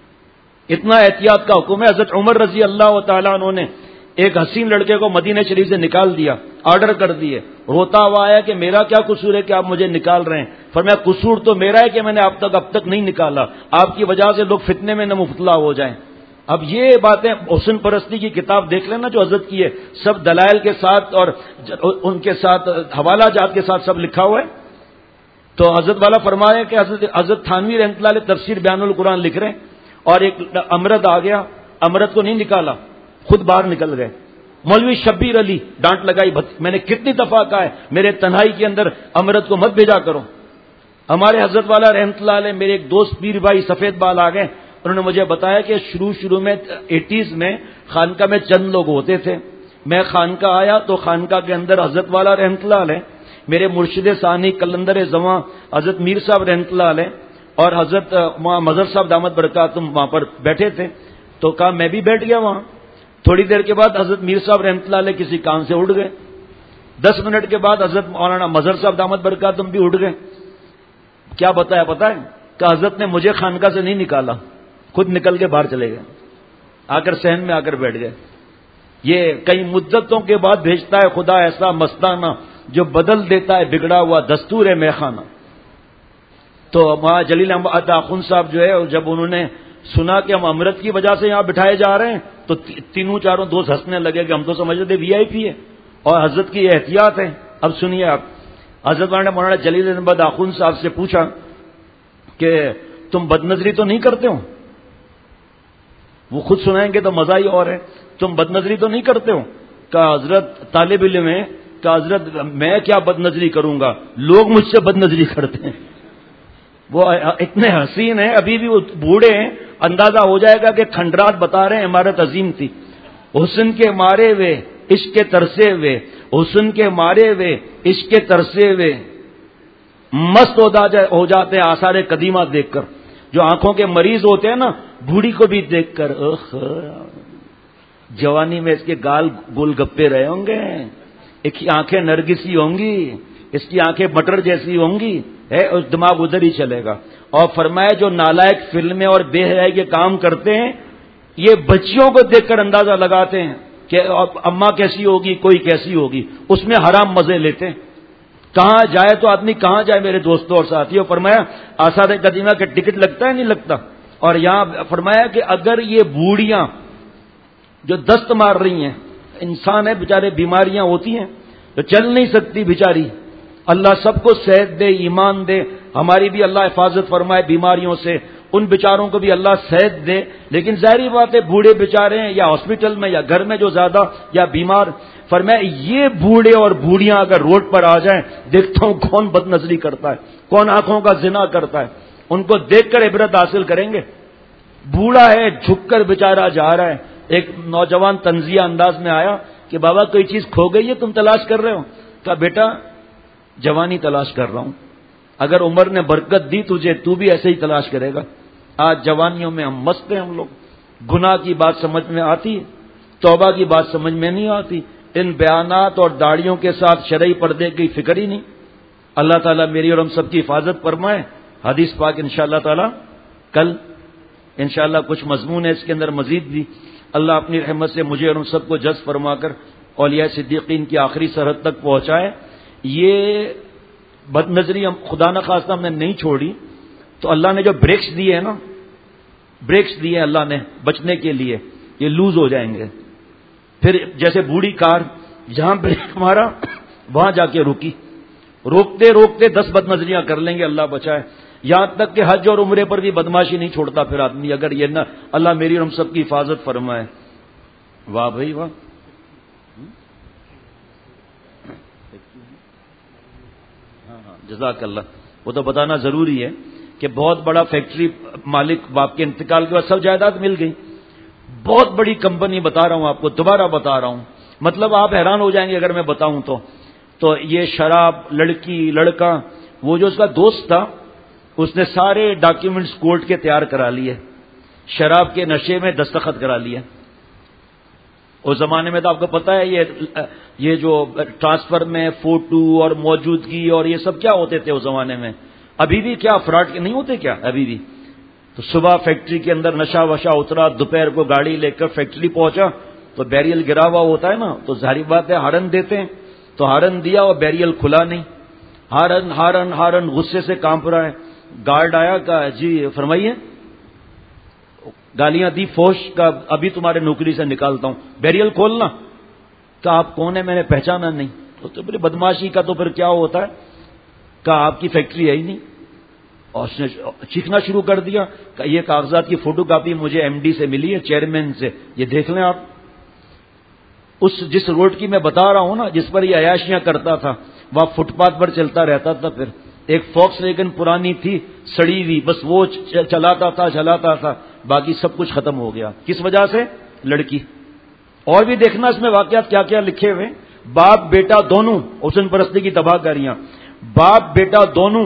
اتنا احتیاط کا حکم ہے۔ حضرت عمر رضی اللہ تعالیٰ عنہ نے ایک حسین لڑکے کو مدینہ شریف سے نکال دیا، آرڈر کر دیے، روتا ہوا آیا کہ میرا کیا قصور ہے کہ آپ مجھے نکال رہے ہیں؟ فرمایا قصور تو میرا ہے کہ میں نے اب تک اب تک نہیں نکالا، آپ کی وجہ سے لوگ فتنے میں نہ مبتلا ہو جائیں۔ اب یہ باتیں حسن پرستی کی کتاب دیکھ لینا جو حضرت کی ہے، سب دلائل کے ساتھ اور ان کے ساتھ حوالہ جات کے ساتھ سب لکھا ہوا ہے۔ تو حضرت والا فرمایا کہ حضرت حضرت تھانوی رحمۃ اللہ علیہ تفسیر بیان القرآن لکھ رہے ہیں، اور ایک امرت آ گیا، امرت کو نہیں نکالا، خود باہر نکل گئے۔ مولوی شبیر علی ڈانٹ لگائی، میں نے کتنی دفعہ کہا ہے میرے تنہائی کے اندر امرت کو مت بھیجا کرو۔ ہمارے حضرت والا رحمۃ اللہ علیہ میرے ایک دوست پیر بھائی سفید بال آ گئے، انہوں نے مجھے بتایا کہ شروع شروع میں ایٹیز میں خانقاہ میں چند لوگ ہوتے تھے، میں خانقاہ آیا تو خانقاہ کے اندر حضرت والا رحمۃ اللہ علیہ، میرے مرشد ثانی کلندر زماں حضرت میر صاحب رحمۃ اللہ علیہ اور حضرت مظہر صاحب دامت برکاتہم وہاں پر بیٹھے تھے، تو کہا میں بھی بیٹھ گیا وہاں۔ تھوڑی دیر کے بعد حضرت میر صاحب رحمۃ اللہ علیہ کسی کام سے اٹھ گئے، دس منٹ کے بعد حضرت مولانا مظہر صاحب دامت برکاتہم بھی اٹھ گئے۔ کیا بتایا پتہ ہے کہ حضرت نے مجھے خانقاہ سے نہیں نکالا، خود نکل کے باہر چلے گئے، آ کر صحن میں آ کر بیٹھ گئے۔ یہ کئی مدتوں کے بعد بھیجتا ہے خدا ایسا مستانہ جو بدل دیتا ہے بگڑا ہوا دستور ہے میخانہ۔ تو وہاں جلیل احمد آخوند صاحب جو ہے جب انہوں نے سنا کہ ہم امرت کی وجہ سے یہاں بٹھائے جا رہے ہیں تو تینوں چاروں دوست ہنسنے لگے کہ ہم تو سمجھتے تھے وی آئی پی ہے اور حضرت کی احتیاط ہے۔ اب سنیے آپ، حضرت نے مولانا جلیل احمد آخوند صاحب سے پوچھا کہ تم بد نظری تو نہیں کرتے ہو؟ وہ خود سنائیں گے تو مزہ ہی اور ہے، تم بد نظری تو نہیں کرتے ہو؟ کہ حضرت طالب علم ہے، کہ حضرت میں کیا بد نظری کروں گا، لوگ مجھ سے بد نظری کرتے ہیں۔ وہ اتنے حسین ہیں، ابھی بھی وہ بوڑھے ہیں، اندازہ ہو جائے گا کہ کھنڈرات بتا رہے ہیں عمارت عظیم تھی۔ حسن کے مارے ہوئے عشق کے ترسے ہوئے، حسن کے مارے ہوئے عشق کے ترسے ہوئے مست ہو جاتے ہیں آثار قدیمہ دیکھ کر۔ جو آنکھوں کے مریض ہوتے ہیں نا، بوڑھی کو بھی دیکھ کر اخ جوانی میں اس کے گال گول گپے رہے ہوں گے، ایک کی آنکھیں نرگسی ہوں گی، اس کی آنکھیں مٹر جیسی ہوں گی، ہے اس دماغ ادھر ہی چلے گا۔ اور فرمایا جو نالائق فلمیں اور بے حیائی کے کام کرتے ہیں یہ بچیوں کو دیکھ کر اندازہ لگاتے ہیں کہ اماں کیسی ہوگی، کوئی کیسی ہوگی، اس میں حرام مزے لیتے ہیں۔ کہاں جائے تو آدمی کہاں جائے میرے دوستوں اور ساتھیوں، فرمایا آثار قدیمہ کا ٹکٹ لگتا ہے نہیں لگتا۔ اور یہاں فرمایا کہ اگر یہ بوڑھیاں جو دست مار رہی ہیں، انسان ہے بیچارے، بیماریاں ہوتی ہیں تو چل نہیں سکتی بیچاری، اللہ سب کو صحت دے، ایمان دے، ہماری بھی اللہ حفاظت فرمائے بیماریوں سے، ان بیچاروں کو بھی اللہ صحت دے، لیکن ظاہری بات ہے بوڑھے بیچارے ہیں یا ہاسپٹل میں یا گھر میں جو زیادہ یا بیمار، فرمایا یہ بوڑھے اور بوڑھیاں اگر روڈ پر آ جائیں دیکھتا ہوں کون بد نظری کرتا ہے، کون آنکھوں کا زنا کرتا ہے، ان کو دیکھ کر عبرت حاصل کریں گے. بوڑھا ہے, جھک کر بیچارہ جا رہا ہے. ایک نوجوان طنزیہ انداز میں آیا کہ بابا کوئی چیز کھو گئی ہے تم تلاش کر رہے ہو؟ کہا بیٹا جوانی تلاش کر رہا ہوں, اگر عمر نے برکت دی تجھے تو بھی ایسے ہی تلاش کرے گا. آج جوانیوں میں ہم مست ہیں, ہم لوگ گناہ کی بات سمجھ میں آتی ہے, توبہ کی بات سمجھ میں نہیں آتی. ان بیانات اور داڑیوں کے ساتھ شرعی پردے کی فکر ہی نہیں. اللہ تعالیٰ میری اور ہم سب کی حفاظت فرمائے. حدیث پاک انشاءاللہ تعالیٰ کل انشاءاللہ کچھ مضمون ہے اس کے اندر مزید بھی. اللہ اپنی رحمت سے مجھے اور ہم سب کو جذب فرما کر اولیاء صدیقین کی آخری سرحد تک پہنچائے. یہ بد نظری ہم خدا نخواستہ ہم نے نہیں چھوڑی تو اللہ نے جو بریکس دیے ہیں نا, بریکس دیے اللہ نے بچنے کے لیے, یہ لوز ہو جائیں گے. پھر جیسے بوڑھی کار جہاں بریک مارا وہاں جا کے رکی, روکتے روکتے دس بد نظریاں کر لیں گے, اللہ بچائے. یہاں تک کہ حج اور عمرے پر بھی بدماشی نہیں چھوڑتا پھر آدمی, اگر یہ نہ اللہ میری اور ہم سب کی حفاظت فرمائے. واہ بھائی واہ. جزاک اللہ. وہ تو بتانا ضروری ہے کہ بہت بڑا فیکٹری مالک باپ کے انتقال کے بعد سب جائیداد مل گئی. بہت بڑی کمپنی بتا رہا ہوں آپ کو, دوبارہ بتا رہا ہوں, مطلب آپ حیران ہو جائیں گے اگر میں بتاؤں تو. تو یہ شراب, لڑکی, لڑکا, وہ جو اس کا دوست تھا اس نے سارے ڈاکیومنٹس کورٹ کے تیار کرا لیے, شراب کے نشے میں دستخط کرا لیے. اس زمانے میں تو آپ کو پتا ہے یہ یہ جو ٹرانسفر میں فوٹو اور موجودگی اور یہ سب کیا ہوتے تھے اس زمانے میں. ابھی بھی کیا فراڈ نہیں ہوتے کیا ابھی بھی. تو صبح فیکٹری کے اندر نشہ وشا اترا, دوپہر کو گاڑی لے کر فیکٹری پہنچا تو بیریل گرا ہوا ہوتا ہے نا, تو ظاہر بات ہے ہارن دیتے ہیں, تو ہارن دیا اور بیریل کھلا نہیں. ہارن ہارن ہارن غصے سے کانپ رہا ہے. گارڈ آیا, کہا جی فرمائیے, گالیاں دی فوش کا, ابھی تمہارے نوکری سے نکالتا ہوں, بیریل کھولنا. کہا آپ کون ہیں, میں نے پہچانا نہیں. تو پھر بدماشی کا تو پھر کیا ہوتا ہے, کہا آپ کی فیکٹری ہے ہی نہیں. اور اس نے چیخنا شروع کر دیا کہ یہ کاغذات کی فوٹو کاپی مجھے ایم ڈی سے ملی ہے, چیئرمین سے, یہ دیکھ لیں آپ. اس جس روڈ کی میں بتا رہا ہوں نا جس پر یہ عیاشیاں کرتا تھا وہاں فٹ پاتھ پر چلتا رہتا تھا. پھر ایک فوکس لیکن پرانی تھی, سڑی ہوئی, بس وہ چلاتا تھا چلاتا تھا, باقی سب کچھ ختم ہو گیا. کس وجہ سے؟ لڑکی. اور بھی دیکھنا اس میں واقعات کیا کیا لکھے ہوئے. باپ بیٹا دونوں حسن پرستی کی تباہ کاریاں. باپ بیٹا دونوں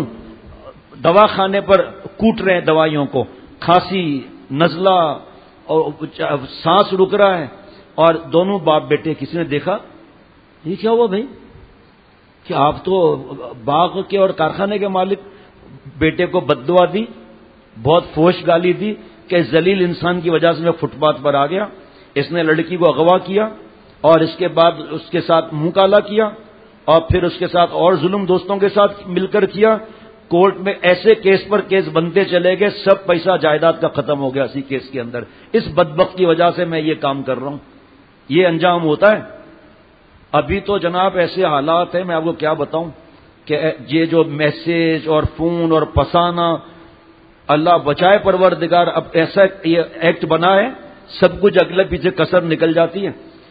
دوا خانے پر کوٹ رہے ہیں دوائیوں کو, کھانسی, نزلہ اور سانس رک رہا ہے, اور دونوں باپ بیٹے. کسی نے دیکھا یہ کیا ہوا بھائی کہ آپ تو باغ کے اور کارخانے کے مالک, بیٹے کو بد دعا دی, بہت فوش گالی دی کہ ذلیل انسان کی وجہ سے میں فٹ پاتھ پر آ گیا. اس نے لڑکی کو اغوا کیا اور اس کے بعد اس کے ساتھ منہ کالا کیا اور پھر اس کے ساتھ اور ظلم دوستوں کے ساتھ مل کر کیا. کورٹ میں ایسے کیس پر کیس بنتے چلے گئے, سب پیسہ جائیداد کا ختم ہو گیا اسی کیس کے اندر. اس بدبخت کی وجہ سے میں یہ کام کر رہا ہوں. یہ انجام ہوتا ہے. ابھی تو جناب ایسے حالات ہیں, میں آپ کو کیا بتاؤں کہ یہ جو میسج اور فون اور پسانا, اللہ بچائے پروردگار, اب ایسا یہ ایکٹ بنا ہے سب کچھ اگلے پیچھے کسر نکل جاتی ہے.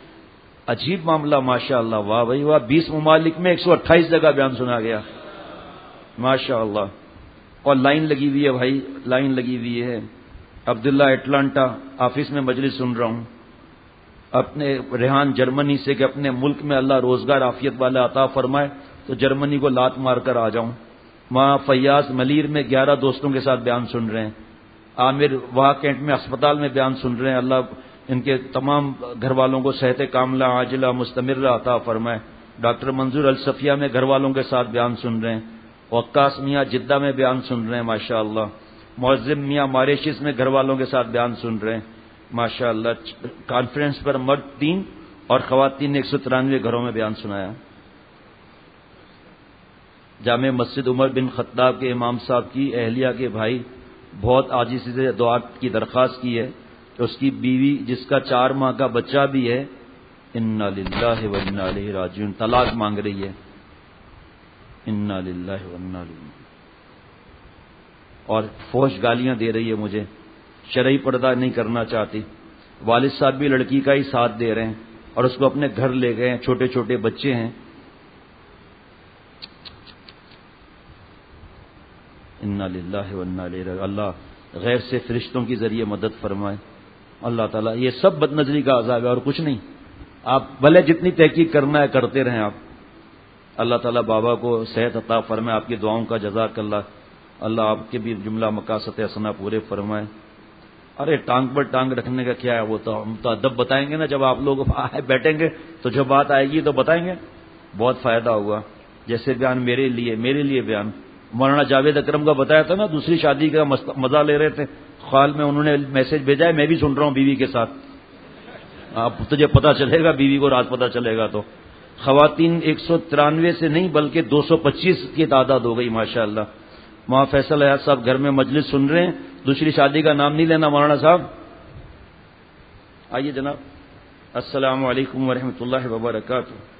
عجیب معاملہ ماشاء اللہ. واہ بھائی واہ. بیس ممالک میں ایک سو اٹھائیس جگہ بیان سنا گیا ماشاء اللہ. اور لائن لگی ہوئی ہے بھائی, لائن لگی ہوئی ہے. عبداللہ اٹلانٹا آفس میں مجلس سن رہا ہوں, اپنے ریحان جرمنی سے کہ اپنے ملک میں اللہ روزگار عافیت والا عطا فرمائے تو جرمنی کو لات مار کر آ جاؤں. وہاں فیاض ملیر میں گیارہ دوستوں کے ساتھ بیان سن رہے ہیں. عامر وہاں کینٹ میں اسپتال میں بیان سن رہے ہیں. اللہ ان کے تمام گھر والوں کو صحت کاملہ عاجلہ مستمرہ عطا فرمائے. ڈاکٹر منظور الصفیہ میں گھر والوں کے ساتھ بیان سن رہے ہیں. وقاص میاں جدہ میں بیان سن رہے ہیں ماشاء اللہ. معظم میاں ماریشس میں گھر والوں کے ساتھ بیان سن رہے ہیں ماشاء اللہ. کانفرنس پر مرد تین اور خواتین نے ایک سو ترانوے گھروں میں بیان سنایا. جامع مسجد عمر بن خطاب کے امام صاحب کی اہلیہ کے بھائی بہت عاجزی سے دعا کی درخواست کی ہے کہ اس کی بیوی جس کا چار ماہ کا بچہ بھی ہے, انا للہ و انا الیہ راجعون, طلاق مانگ رہی ہے. انا للہ و انا الیہ, اور فوش گالیاں دے رہی ہے مجھے, شرعی پردہ نہیں کرنا چاہتی. والد صاحب بھی لڑکی کا ہی ساتھ دے رہے ہیں اور اس کو اپنے گھر لے گئے ہیں, چھوٹے چھوٹے بچے ہیں. انا للہ و انا الیہ راجعون. اللہ غیر سے فرشتوں کے ذریعے مدد فرمائے. اللہ تعالیٰ یہ سب بد نظری کا عذاب ہے اور کچھ نہیں. آپ بھلے جتنی تحقیق کرنا ہے کرتے رہیں آپ. اللہ تعالیٰ بابا کو صحت عطا فرمائے. آپ کی دعاؤں کا جزاک اللہ. اللہ آپ کے بھی جملہ مقاصد حسنہ پورے فرمائے. ارے ٹانگ پر ٹانگ رکھنے کا کیا ہے, وہ تو ہم تو ادب بتائیں گے نا. جب آپ لوگ بیٹھیں گے تو جب بات آئے گی تو بتائیں گے. بہت فائدہ ہوا. جیسے بیان میرے لیے میرے لیے بیان مولانا جاوید اکرم کا بتایا تھا نا, دوسری شادی کا مزہ لے رہے تھے خال میں, انہوں نے میسج بھیجا ہے, میں بھی سن رہا ہوں بیوی کے ساتھ. آپ تجھے پتا چلے گا, بیوی کو رات پتا چلے گا. تو خواتین ایک سو ترانوے سے نہیں بلکہ دو سو پچیس کی تعداد ہو گئی ماشاء اللہ. وہاں فیصل حیات صاحب گھر میں مجلس سن رہے ہیں. دوسری شادی کا نام نہیں لینا مولانا صاحب. آئیے جناب. السلام علیکم ورحمۃ اللہ وبرکاتہ.